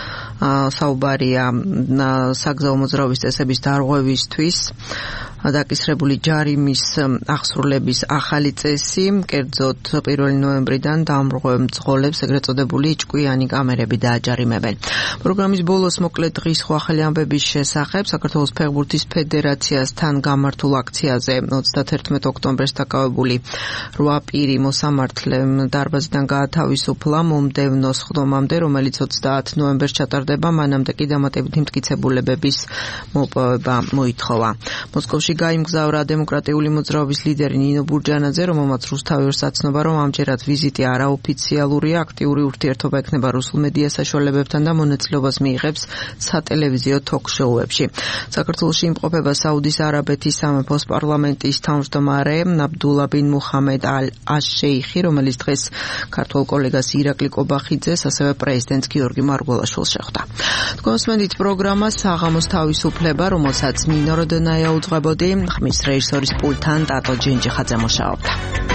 საუბარია საგზაო მოძრაობის წესების დარღვევისთვის დაკისრებული ჯარიმის აღსრულების ახალი წესი, კერძოდ პირველი ნოემბრიდან დამრღვევ მძღოლებს ეგრეთ წოდებული ჭკვიანი კამერები დააჯარიმებენ. პროგრამის ბოლოს მოკლე დღის ახალი ამბების შესახებ საქართველოს ფეხბურთის ფედერაციასთან გამართულ აქციაზე ოცდათერთმეტ ოქტომბერს დაკავებული რვა პირი მოსამართლე დარბაზიდან გაათავისუფლა მომდევნო სხდომამდე, რომელიც ოცდაათ ნოემბერს ჩატარდება, მანამდე კი დამატებითი მტკიცებულებების მოპოვება მოითხოვა. მოსკოვში საქართველოში გაიმგზავრა დემოკრატიული მოძრაობის ლიდერი ნინო ბურჯანაძე, რომელმაც რუსთავი ვერ საცნობა, რომ ამჯერად ვიზიტი არაოფიციალურია, აქტიური ურთიერთობა ექნება რუსულ მედია საშუალებებთან და მონაწილეობას მიიღებს სატელევიზიო თოქ-შოუებში. საქართველოში იმყოფება საუდის არაბეთის სამეფოს პარლამენტის თავმჯდომარე აბდულა ბინ მუჰამედ ალ-აშ-შეიხი, რომელიც დღეს ქართველ კოლეგას ირაკლი კობახიძეს, ასევე პრეზიდენტ გიორგი მარგველაშვილს შეხვდა. თქვენსმენით პროგრამა საღამოს თავისუფლება, რომელსაც ნინო როდონაია უძღვებოდი, ხმის რეჟისორის პულტთან ტატო ჯინჯიხაძე მუშაობდა.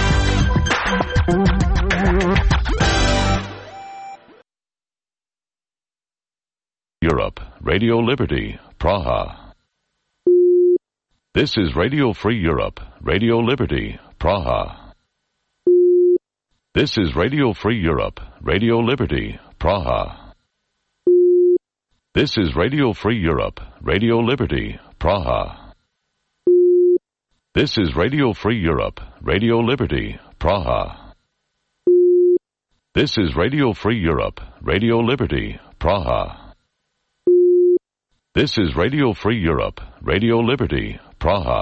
Europe, Radio Liberty, Praha. This is Radio Free Europe, Radio Liberty, Praha. This is Radio Free Europe, Radio Liberty, Praha. This is Radio Free Europe, Radio Liberty, Praha. This is Radio Free Europe, Radio Liberty, Praha. This is Radio Free Europe, Radio Liberty, Praha. This is Radio Free Europe, Radio Liberty, Praha.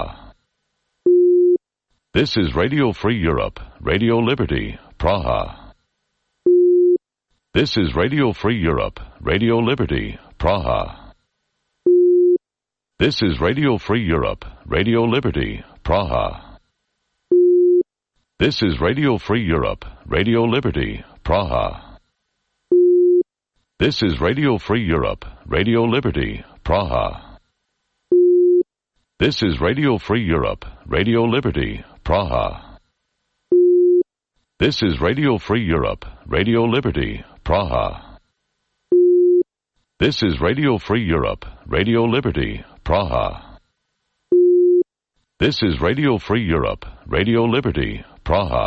This is Radio Free Europe, Radio Liberty, Praha. This is Radio Free Europe, Radio Liberty, Praha. This is Radio Free Europe, Radio Liberty, Praha. This is Radio Free Europe, Radio Liberty, Praha. This is Radio Free Europe, Radio Liberty, Praha. This is Radio Free Europe, Radio Liberty, Praha. This is Radio Free Europe, Radio Liberty, Praha. This is Radio Free Europe, Radio Liberty, Praha. This is Radio Free Europe, Radio Liberty, Praha.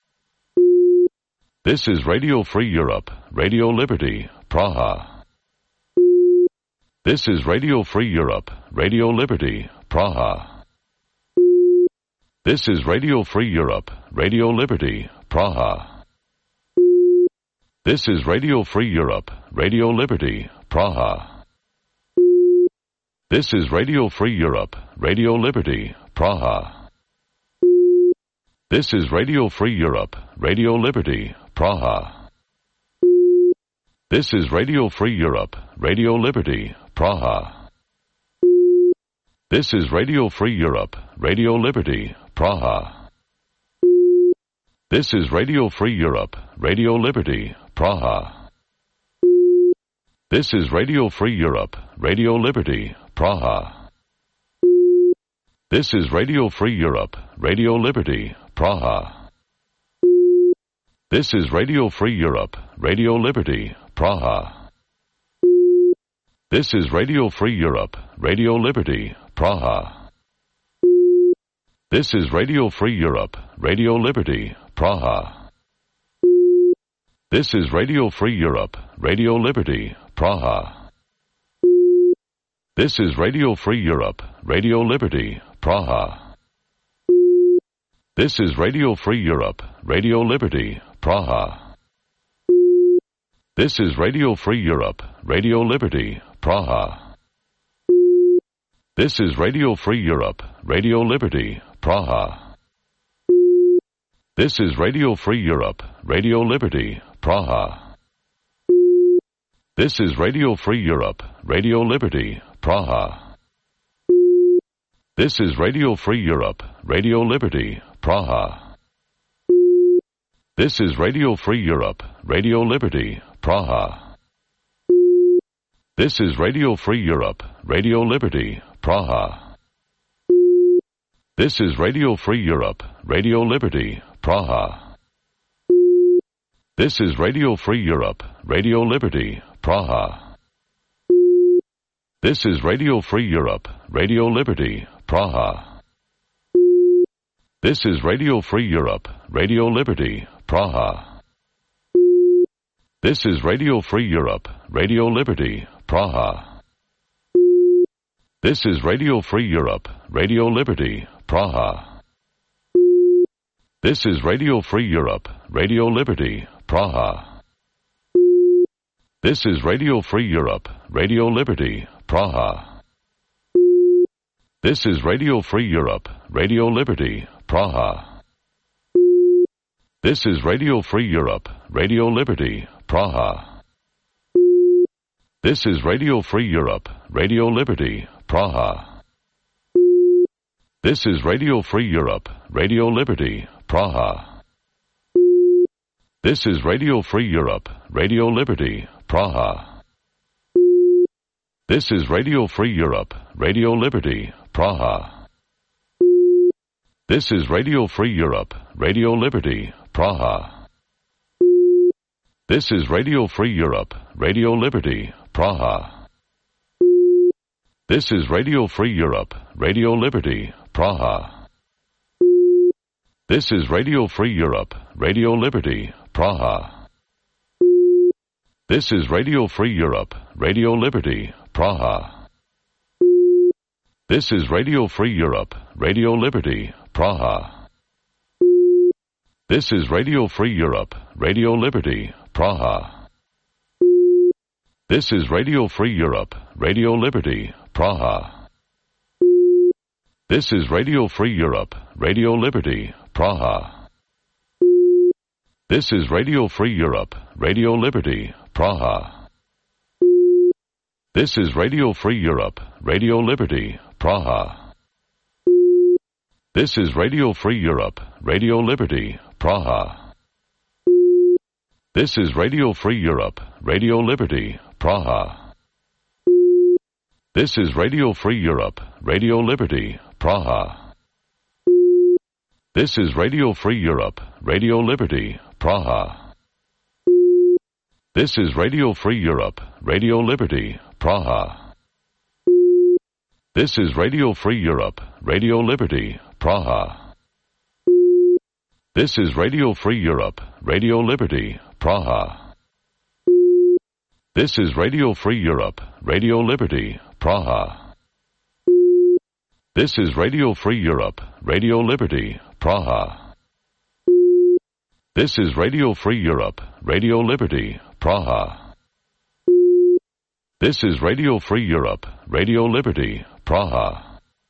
This is Radio Free Europe, Radio Liberty, Praha. This is Radio Free Europe, Radio Liberty, Praha. This is Radio Free Europe, Radio Liberty, Praha. This is Radio Free Europe, Radio Liberty, Praha. This is Radio Free Europe, Radio Liberty, Praha. This is Radio Free Europe, Radio Liberty, Praha. This is Radio Free Europe, Radio Liberty, Praha. This is Radio Free Europe, Radio Liberty, Praha. This is Radio Free Europe, Radio Liberty, Praha. This is Radio Free Europe, Radio Liberty, Praha. This is Radio Free Europe, Radio Liberty, Praha. This is Radio Free Europe, Radio Liberty, Praha. This is Radio Free Europe, Radio Liberty, Praha. This is Radio Free Europe, Radio Liberty, Praha. This is Radio Free Europe, Radio Liberty, Praha. This is Radio Free Europe, Radio Liberty, Praha. This is Radio Free Europe, Radio Liberty, Praha. This is Radio Free Europe, Radio Liberty, Praha. This is Radio Free Europe, Radio Liberty, Praha. This is Radio Free Europe, Radio Liberty, Praha. This is Radio Free Europe, Radio Liberty, Praha. This is Radio Free Europe, Radio Liberty, Praha. This is Radio Free Europe, Radio Liberty, Praha. This is Radio Free Europe, Radio Liberty, Praha. This is Radio Free Europe, Radio Liberty, Praha. This is Radio Free Europe, Radio Liberty, Praha. This is Radio Free Europe, Radio Liberty, Praha. This is Radio Free Europe, Radio Liberty, Praha. This is Radio Free Europe, Radio Liberty, Praha. This is Radio Free Europe, Radio Liberty, Praha. This is Radio Free Europe, Radio Liberty, Praha. This is Radio Free Europe, Radio Liberty, Praha. This is Radio Free Europe, Radio Liberty, Praha. This is Radio Free Europe, Radio Liberty, Praha. This is Radio Free Europe, Radio Liberty, Praha. This is Radio Free Europe, Radio Liberty, Praha. This is Radio Free Europe, Radio Liberty, Praha. This is Radio Free Europe, Radio Liberty, Praha. This is Radio Free Europe, Radio Liberty, Praha. This is Radio Free Europe, Radio Liberty, Praha. This is Radio Free Europe, Radio Liberty, Praha. This is Radio Free Europe, Radio Liberty, Praha. This is Radio Free Europe, Radio Liberty, Praha. This is Radio Free Europe, Radio Liberty, Praha. This is Radio Free Europe, Radio Liberty, Praha. This is Radio Free Europe, Radio Liberty, Praha. This is Radio Free Europe, Radio Liberty, Praha. This is Radio Free Europe, Radio Liberty, Praha. This is Radio Free Europe, Radio Liberty, Praha. This is Radio Free Europe, Radio Liberty, Praha. This is Radio Free Europe, Radio Liberty, Praha. This is Radio Free Europe, Radio Liberty, Praha. This is Radio Free Europe, Radio Liberty, Praha. This is Radio Free Europe, Radio Liberty, Praha. This is Radio Free Europe, Radio Liberty, Praha. This is Radio Free Europe, Radio Liberty, Praha. This is Radio Free Europe, Radio Liberty, Praha. This is Radio Free Europe, Radio Liberty, Praha. This is Radio Free Europe, Radio Liberty, Praha. This is Radio Free Europe, Radio Liberty, Praha.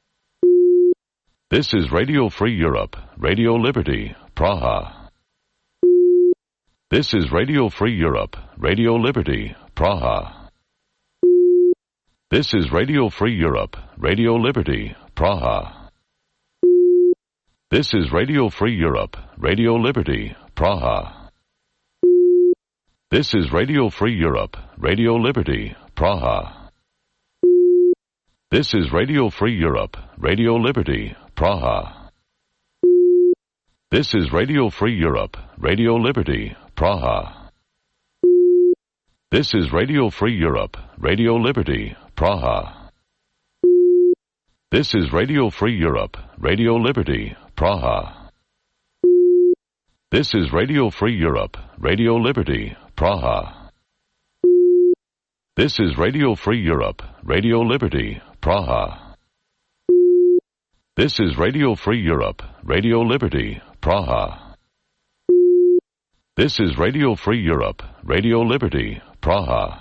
This is Radio Free Europe, Radio Liberty, Praha. This is Radio Free Europe, Radio Liberty, Praha. This is Radio Free Europe, Radio Liberty, Praha. This is Radio Free Europe, Radio Liberty, Praha. This is Radio Free Europe, Radio Liberty, Praha. This is Radio Free Europe, Radio Liberty, Praha. This is Radio Free Europe, Radio Liberty, Praha. This is Radio Free Europe, Radio Liberty, Praha. This is Radio Free Europe, Radio Liberty, Praha. This is Radio Free Europe, Radio Liberty, Praha. This is Radio Free Europe, Radio Liberty, Praha. This is Radio Free Europe, Radio Liberty, Praha. This is Radio Free Europe, Radio Liberty, Praha.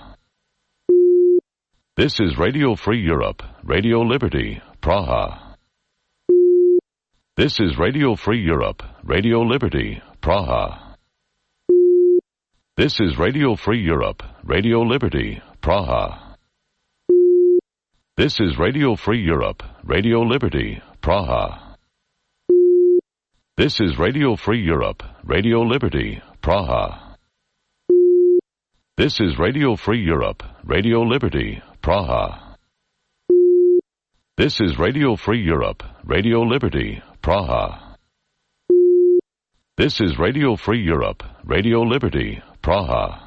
This is Radio Free Europe, Radio Liberty, Praha. This is Radio Free Europe, Radio Liberty, Praha. This is Radio Free Europe, Radio Liberty, Praha. This is Radio Free Europe, Radio Liberty, Praha. This is Radio Free Europe, Radio Liberty, Praha. This is Radio Free Europe, Radio Liberty, Praha. This is Radio Free Europe, Radio Liberty, Praha. This is Radio Free Europe, Radio Liberty, Praha.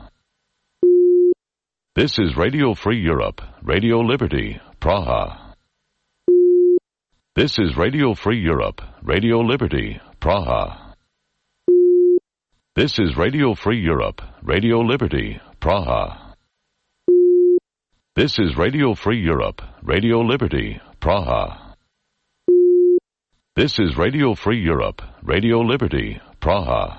This is Radio Free Europe, Radio Liberty, Praha. This is Radio Free Europe, Radio Liberty, Praha. This is Radio Free Europe, Radio Liberty, Praha. This is Radio Free Europe, Radio Liberty, Praha. This is Radio Free Europe, Radio Liberty, Praha.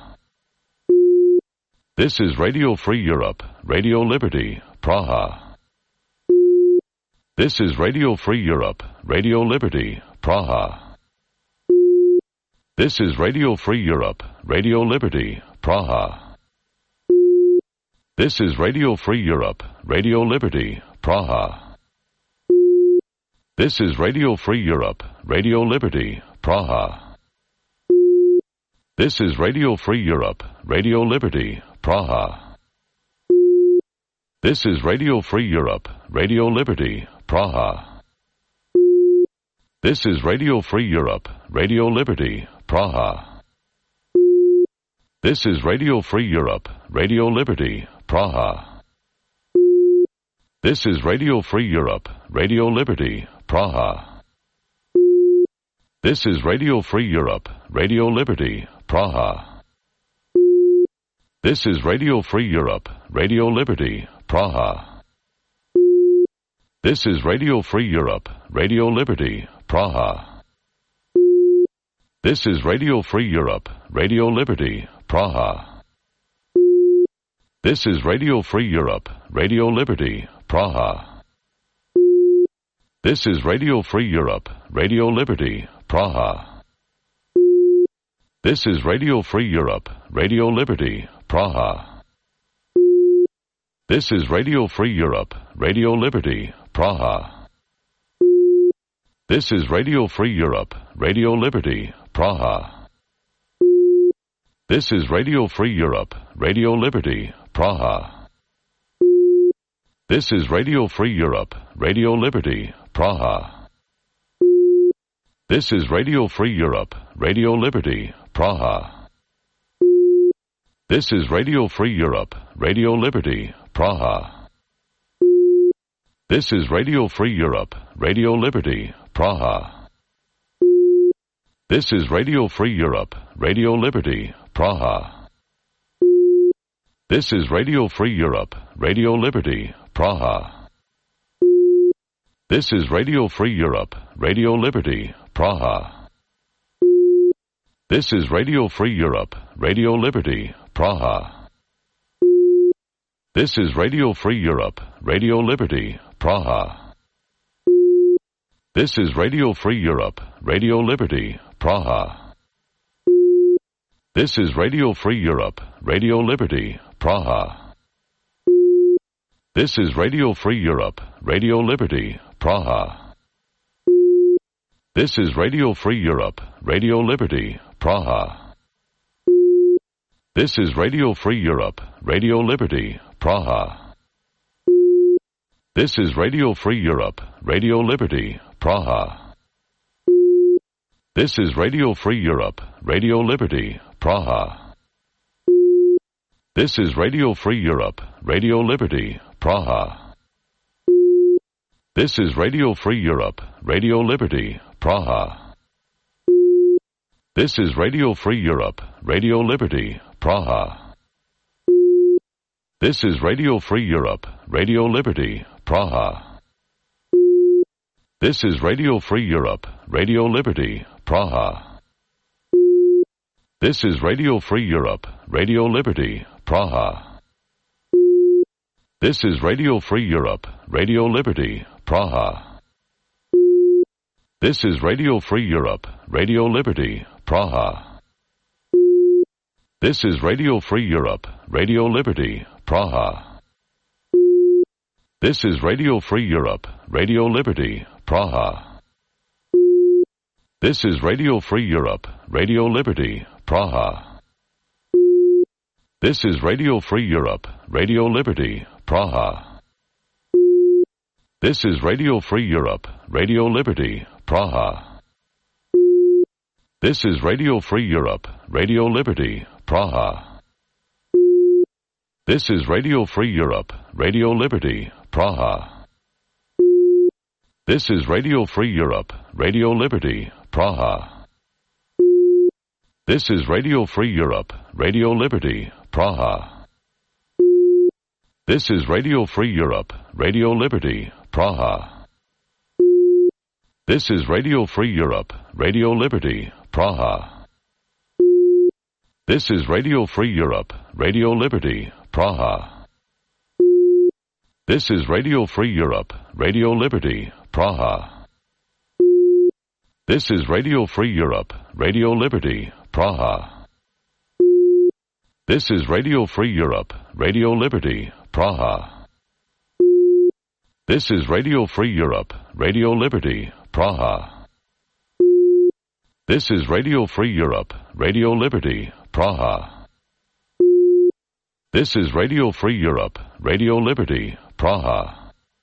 This is Radio Free Europe, Radio Liberty, Praha. This is Radio Free Europe, Radio Liberty, Praha. This is Radio Free Europe, Radio Liberty, Praha. This is Radio Free Europe, Radio Liberty, Praha. This is Radio Free Europe, Radio Liberty, Praha. This is Radio Free Europe, Radio Liberty, Praha. This is Radio Free Europe, Radio Liberty, Praha. This is Radio Free Europe, Radio Liberty, Praha. This is Radio Free Europe, Radio Liberty, Praha. This is Radio Free Europe, Radio Liberty, Praha. This is Radio Free Europe, Radio Liberty, Praha. This is Radio Free Europe, Radio Liberty, Praha. This is Radio Free Europe, Radio Liberty, Praha. This is Radio Free Europe, Radio Liberty, Praha. This is Radio Free Europe, Radio Liberty, Praha. This is Radio Free Europe, Radio Liberty, Praha. This is Radio Free Europe, Radio Liberty, Praha. This is Radio Free Europe, Radio Liberty, Praha. This is Radio Free Europe, Radio Liberty, Praha. This is Radio Free Europe, Radio Liberty, Praha. This is Radio Free Europe, Radio Liberty, Praha. This is Radio Free Europe, Radio Liberty, Praha. This is Radio Free Europe, Radio Liberty, Praha. This is Radio Free Europe, Radio Liberty, Praha. This is Radio Free Europe, Radio Liberty, Praha. This is Radio Free Europe, Radio Liberty, Praha. This is Radio Free Europe, Radio Liberty, Praha. This is Radio Free Europe, Radio Liberty, Praha. This is Radio Free Europe, Radio Liberty, Praha. This is Radio Free Europe, Radio Liberty, Praha. This is Radio Free Europe, Radio Liberty, Praha. This is Radio Free Europe, Radio Liberty, Praha. This is Radio Free Europe, Radio Liberty, Praha. This is Radio Free Europe, Radio Liberty, Praha. This is Radio Free Europe, Radio Liberty, Praha. This is Radio Free Europe, Radio Liberty, Praha. This is Radio Free Europe, Radio Liberty, Praha. This is Radio Free Europe, Radio Liberty, Praha. This is Radio Free Europe, Radio Liberty, Praha. This is Radio Free Europe, Radio Liberty, Praha. This is Radio Free Europe, Radio Liberty, Praha. This is Radio Free Europe, Radio Liberty, Praha. This is Radio Free Europe, Radio Liberty, Praha. This is Radio Free Europe, Radio Liberty, Praha. This is Radio Free Europe, Radio Liberty, Praha. This is Radio Free Europe, Radio Liberty, Praha. This is Radio Free Europe, Radio Liberty, Praha. This is Radio Free Europe, Radio Liberty, Praha. This is Radio Free Europe, Radio Liberty, Praha. This is Radio Free Europe, Radio Liberty, Praha. This is Radio Free Europe, Radio Liberty, Praha. This is Radio Free Europe, Radio Liberty, Praha. This is Radio Free Europe, Radio Liberty, Praha. This is Radio Free Europe, Radio Liberty, Praha. This is Radio Free Europe, Radio Liberty, Praha. This is Radio Free Europe, Radio Liberty, Praha. This is Radio Free Europe, Radio Liberty, Praha. This is Radio Free Europe, Radio Liberty, Praha. This is Radio Free Europe, Radio Liberty, Praha. This is Radio Free Europe, Radio Liberty, Praha. This is Radio Free Europe, Radio Liberty, Praha. This is Radio Free Europe, Radio Liberty, Praha.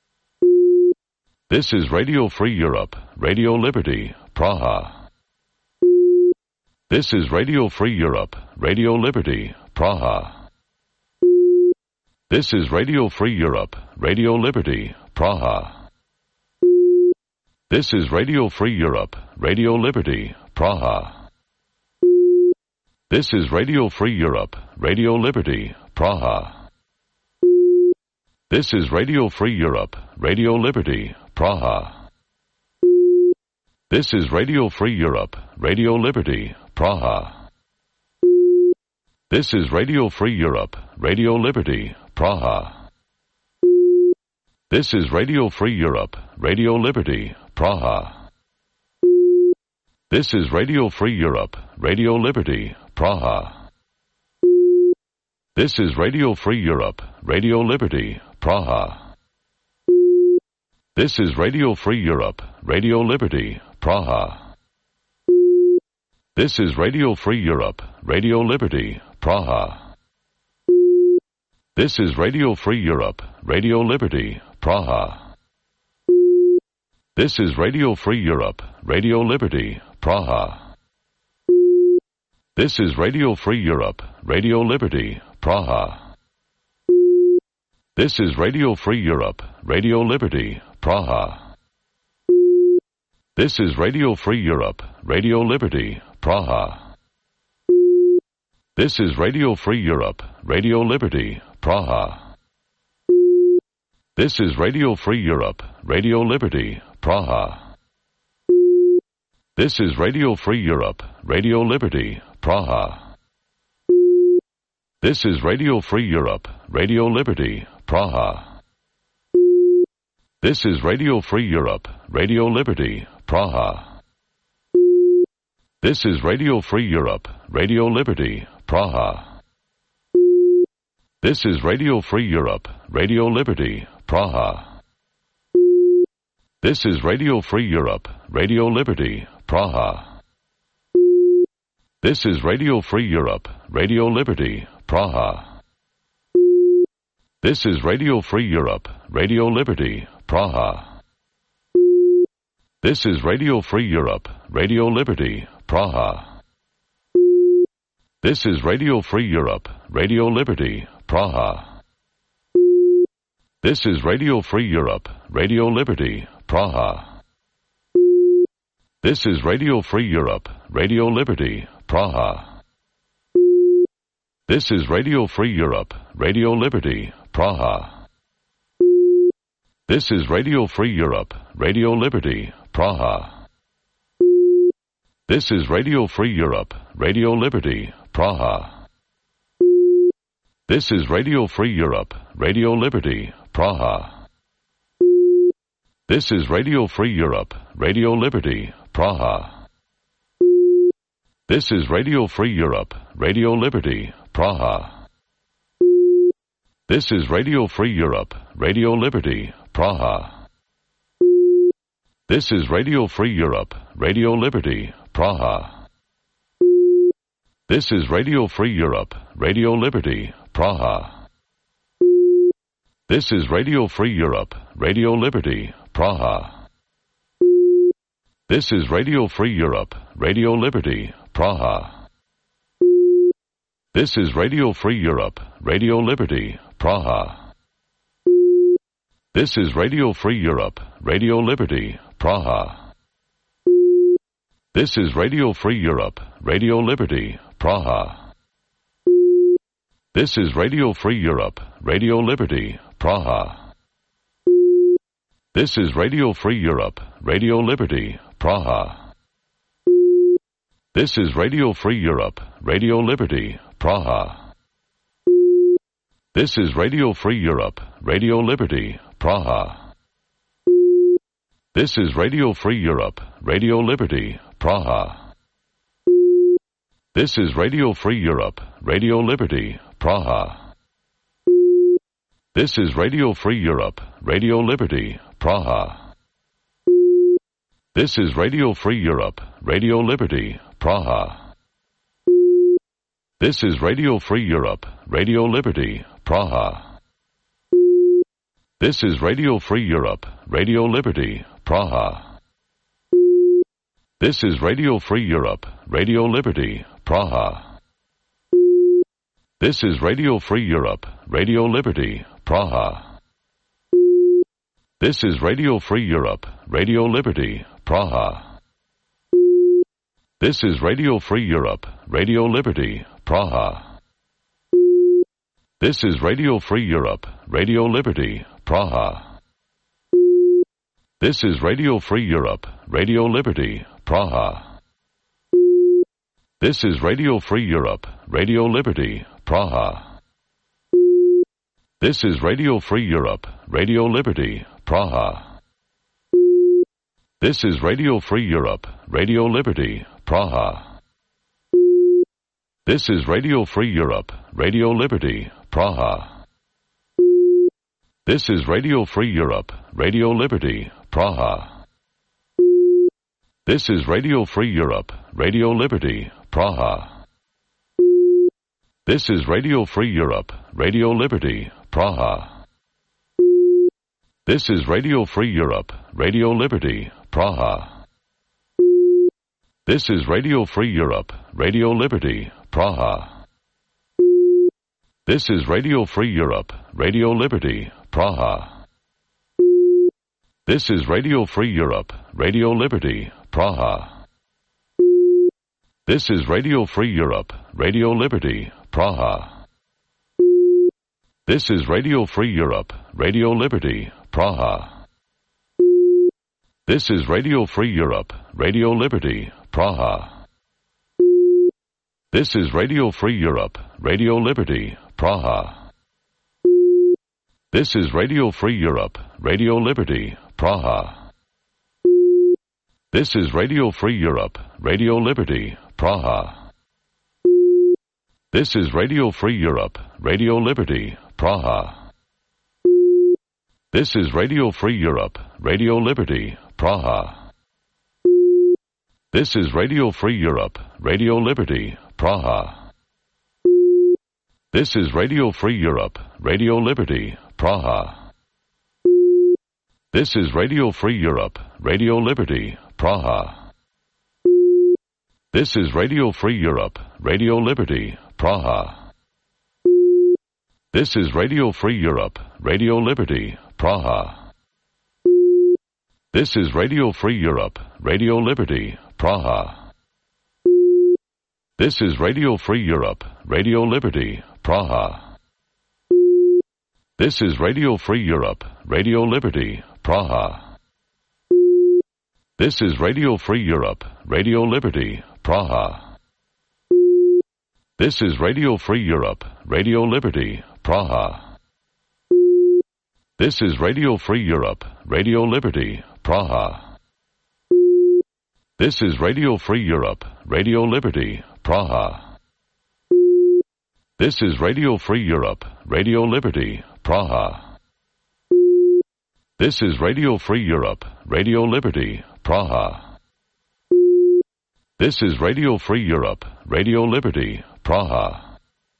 This is Radio Free Europe, Radio Liberty, Praha. This is Radio Free Europe, Radio Liberty, Praha. This is Radio Free Europe, Radio Liberty, Praha. This is Radio Free Europe, Radio Liberty, Praha. This is Radio Free Europe, Radio Liberty, Praha. This is Radio Free Europe, Radio Liberty, Praha. This is Radio Free Europe, Radio Liberty, Praha. This is Radio Free Europe, Radio Liberty, Praha. This is Radio Free Europe, Radio Liberty, Praha. This is Radio Free Europe, Radio Liberty, Praha. This is Radio Free Europe, Radio Liberty, Praha. This is Radio Free Europe, Radio Liberty, Praha. This is Radio Free Europe, Radio Liberty, Praha. This is Radio Free Europe, Radio Liberty, Praha. This is Radio Free Europe, Radio Liberty, Praha. This is Radio Free Europe, Radio Liberty, Praha. This is Radio Free Europe, Radio Liberty, Praha. This is Radio Free Europe, Radio Liberty, Praha. This is Radio Free Europe, Radio Liberty, Praha. This is Radio Free Europe, Radio Liberty, Praha. This is Radio Free Europe, Radio Liberty, Praha. This is Radio Free Europe, Radio Liberty, Praha. This is Radio Free Europe, Radio Liberty, Praha. This is Radio Free Europe, Radio Liberty, Praha. This is Radio Free Europe, Radio Liberty, Praha. This is Radio Free Europe, Radio Liberty, Praha. This is Radio Free Europe, Radio Liberty, Praha. This is Radio Free Europe, Radio Liberty, Praha. This is Radio Free Europe, Radio Liberty, Praha. This is Radio Free Europe, Radio Liberty, Praha. This is Radio Free Europe, Radio Liberty, Praha. This is Radio Free Europe, Radio Liberty, Praha. This is Radio Free Europe, Radio Liberty, Praha. This is Radio Free Europe, Radio Liberty, Praha. This is Radio Free Europe, Radio Liberty, Praha. This is Radio Free Europe, Radio Liberty, Praha. This is Radio Free Europe, Radio Liberty, Praha. This is Radio Free Europe, Radio Liberty, Praha. This is Radio Free Europe, Radio Liberty, Praha. This is Radio Free Europe, Radio Liberty, Praha. This is Radio Free Europe, Radio Liberty, Praha. This is Radio Free Europe, Radio Liberty, Praha. This is Radio Free Europe, Radio Liberty, Praha. This is Radio Free Europe, Radio Liberty, Praha. This is Radio Free Europe, Radio Liberty, Praha. This is Radio Free Europe, Radio Liberty, Praha. This is Radio Free Europe, Radio Liberty, Praha. This is Radio Free Europe, Radio Liberty, Praha. This is Radio Free Europe, Radio Liberty, Praha. This is Radio Free Europe, Radio Liberty, Praha. This is Radio Free Europe, Radio Liberty, Praha. This is Radio Free Europe, Radio Liberty, Praha. This is Radio Free Europe, Radio Liberty, Praha. This is Radio Free Europe, Radio Liberty, Praha. This is Radio Free Europe, Radio Liberty, Praha. This is Radio Free Europe, Radio Liberty, Praha. This is Radio Free Europe, Radio Liberty, Praha. This is Radio Free Europe, Radio Liberty, Praha. This is Radio Free Europe, Radio Liberty, Praha. This is Radio Free Europe, Radio Liberty, Praha. This is Radio Free Europe, Radio Liberty, Praha. This is Radio Free Europe, Radio Liberty, Praha. This is Radio Free Europe, Radio Liberty, Praha. This is Radio Free Europe, Radio Liberty, Praha. This is Radio Free Europe, Radio Liberty, Praha. This is Radio Free Europe, Radio Liberty, Praha. This is Radio Free Europe, Radio Liberty, Praha. This is Radio Free Europe, Radio Liberty, Praha. This is Radio Free Europe, Radio Liberty, Praha. This is Radio Free Europe, Radio Liberty, Praha. This is Radio Free Europe, Radio Liberty, Praha. This is Radio Free Europe, Radio Liberty, Praha. This is Radio Free Europe, Radio Liberty, Praha. This is Radio Free Europe, Radio Liberty, Praha. This is Radio Free Europe, Radio Liberty, Praha. This is Radio Free Europe, Radio Liberty, Praha. This is Radio Free Europe, Radio Liberty, Praha. This is Radio Free Europe, Radio Liberty, Praha. This is Radio Free Europe, Radio Liberty, Praha. This is Radio Free Europe, Radio Liberty, Praha. This is Radio Free Europe, Radio Liberty, Praha. This is Radio Free Europe, Radio Liberty, Praha. This is Radio Free Europe, Radio Liberty, Praha. This is Radio Free Europe, Radio Liberty, Praha. This is Radio Free Europe, Radio Liberty, Praha. This is Radio Free Europe, Radio Liberty, Praha. This is Radio Free Europe, Radio Liberty, Praha. This is Radio Free Europe, Radio Liberty, Praha. This is Radio Free Europe, Radio Liberty, Praha. This is Radio Free Europe, Radio Liberty, Praha. This is Radio Free Europe, Radio Liberty, Praha. This is Radio Free Europe, Radio Liberty, Praha. This is Radio Free Europe, Radio Liberty, Praha. This is Radio Free Europe, Radio Liberty, Praha. This is Radio Free Europe, Radio Liberty, Praha. This is Radio Free Europe, Radio Liberty, Praha.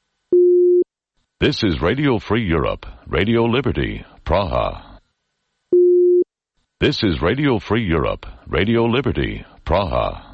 This is Radio Free Europe, Radio Liberty, Praha. This is Radio Free Europe, Radio Liberty, Praha.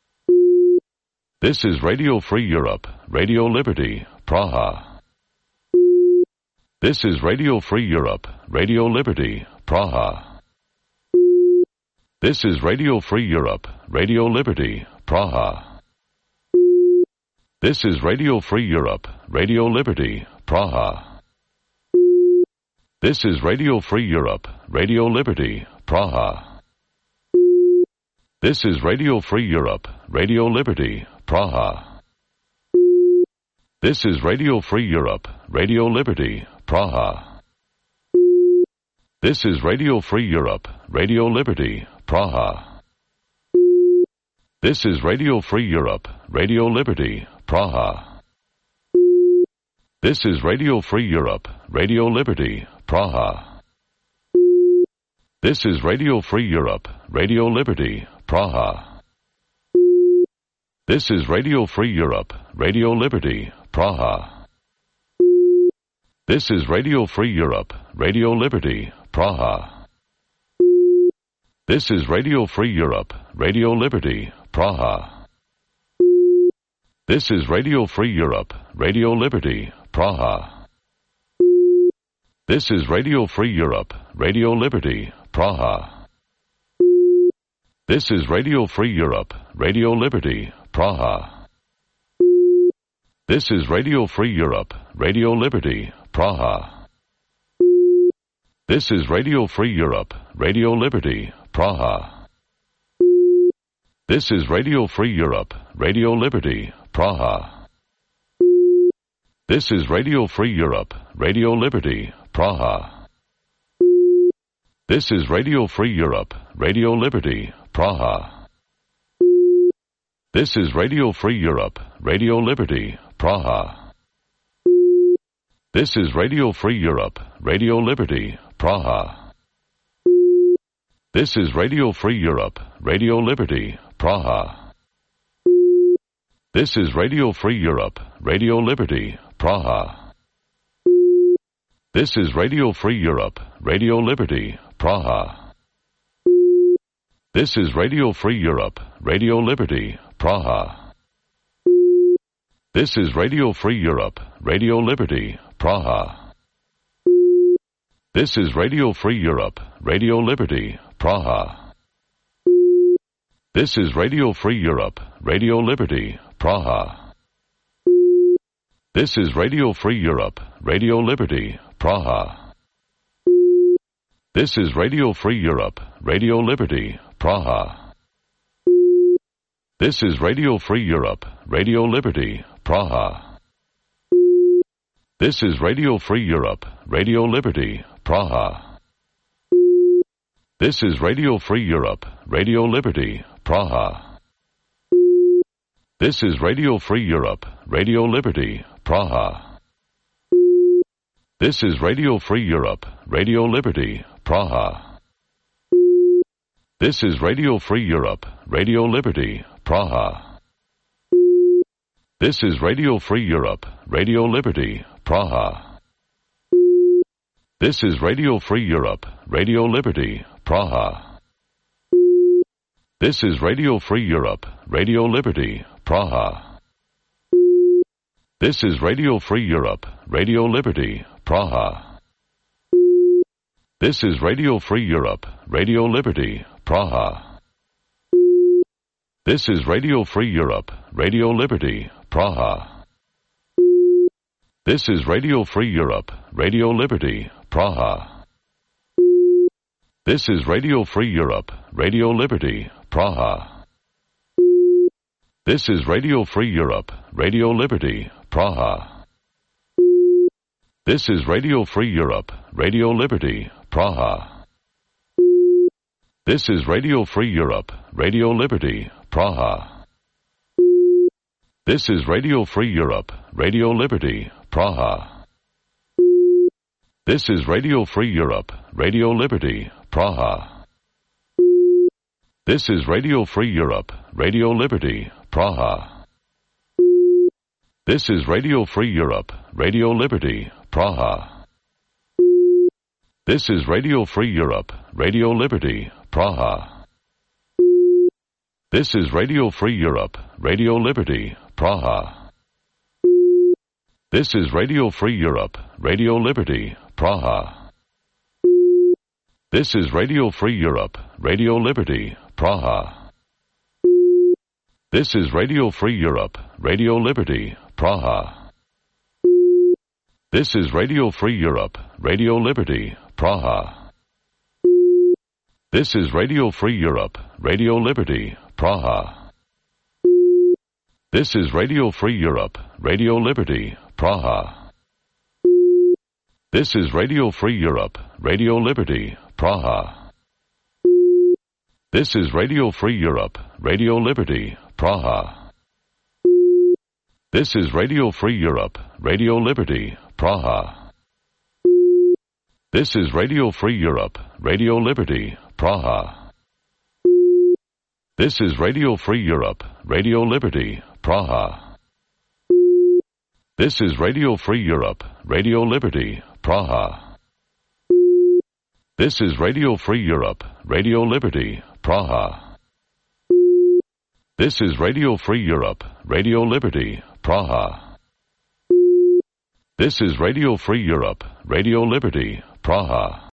This is Radio Free Europe, Radio Liberty, Praha. This is Radio Free Europe, Radio Liberty, Praha. This is Radio Free Europe, Radio Liberty, Praha. This is Radio Free Europe, Radio Liberty, Praha. This is Radio Free Europe, Radio Liberty, Praha. This is Radio Free Europe, Radio Liberty, Praha. This is Radio Free Europe, Radio Liberty, Praha. This is Radio Free Europe, Radio Liberty, Praha. This is Radio Free Europe, Radio Liberty, Praha. This is Radio Free Europe, Radio Liberty, Praha. This is Radio Free Europe, Radio Liberty, Praha. This is Radio Free Europe, Radio Liberty, Praha. This is Radio Free Europe, Radio Liberty, Praha. This is Radio Free Europe, Radio Liberty, Praha. This is Radio Free Europe, Radio Liberty, Praha. This is Radio Free Europe, Radio Liberty, Praha. This is Radio Free Europe, Radio Liberty, Praha. This is Radio Free Europe, Radio Liberty, Praha. This is Radio Free Europe, Radio Liberty, Praha. This is Radio Free Europe, Radio Liberty, Praha. This is Radio Free Europe, Radio Liberty, Praha. This is Radio Free Europe, Radio Liberty, Praha. This is Radio Free Europe, Radio Liberty, Praha. This is Radio Free Europe, Radio Liberty, Praha. This is Radio Free Europe, Radio Liberty, Praha. This is Radio Free Europe, Radio Liberty, Praha. This is Radio Free Europe, Radio Liberty, Praha. This is Radio Free Europe, Radio Liberty, Praha. This is Radio Free Europe, Radio Liberty, Praha. This is Radio Free Europe, Radio Liberty, Praha. This is Radio Free Europe, Radio Liberty, Praha. This is Radio Free Europe, Radio Liberty, Praha. This is Radio Free Europe, Radio Liberty, Praha. This is Radio Free Europe, Radio Liberty, Praha. This is Radio Free Europe, Radio Liberty, Praha. This is Radio Free Europe, Radio Liberty, Praha. This is Radio Free Europe, Radio Liberty, Praha. This is Radio Free Europe, Radio Liberty, Praha. This is Radio Free Europe, Radio Liberty, Praha. This is Radio Free Europe, Radio Liberty, Praha. This is Radio Free Europe, Radio Liberty, Praha. This is Radio Free Europe, Radio Liberty, Praha. This is Radio Free Europe, Radio Liberty, Praha. This is Radio Free Europe, Radio Liberty, Praha. This is Radio Free Europe, Radio Liberty, Praha. This is Radio Free Europe, Radio Liberty, Praha. This is Radio Free Europe, Radio Liberty, Praha. This is Radio Free Europe, Radio Liberty, Praha. This is Radio Free Europe, Radio Liberty, Praha. This is Radio Free Europe, Radio Liberty, Praha. This is Radio Free Europe, Radio Liberty, Praha. This is Radio Free Europe, Radio Liberty, Praha. This is Radio Free Europe, Radio Liberty, Praha. This is Radio Free Europe, Radio Liberty, Praha. This is Radio Free Europe, Radio Liberty, Praha. This is Radio Free Europe, Radio Liberty, Praha. This is Radio Free Europe, Radio Liberty, Praha. This is Radio Free Europe, Radio Liberty, Praha. This is Radio Free Europe, Radio Liberty, Praha. This is Radio Free Europe, Radio Liberty, Praha. This is Radio Free Europe, Radio Liberty, Praha. This is Radio Free Europe, Radio Liberty, Praha. This is Radio Free Europe, Radio Liberty, Praha. This is Radio Free Europe, Radio Liberty, Praha. This is Radio Free Europe, Radio Liberty, Praha. This is Radio Free Europe, Radio Liberty, Praha. This is Radio Free Europe, Radio Liberty, Praha. This is Radio Free Europe, Radio Liberty, Praha. This is Radio Free Europe, Radio Liberty, Praha. This is Radio Free Europe, Radio Liberty, Praha. This is Radio Free Europe, Radio Liberty, Praha.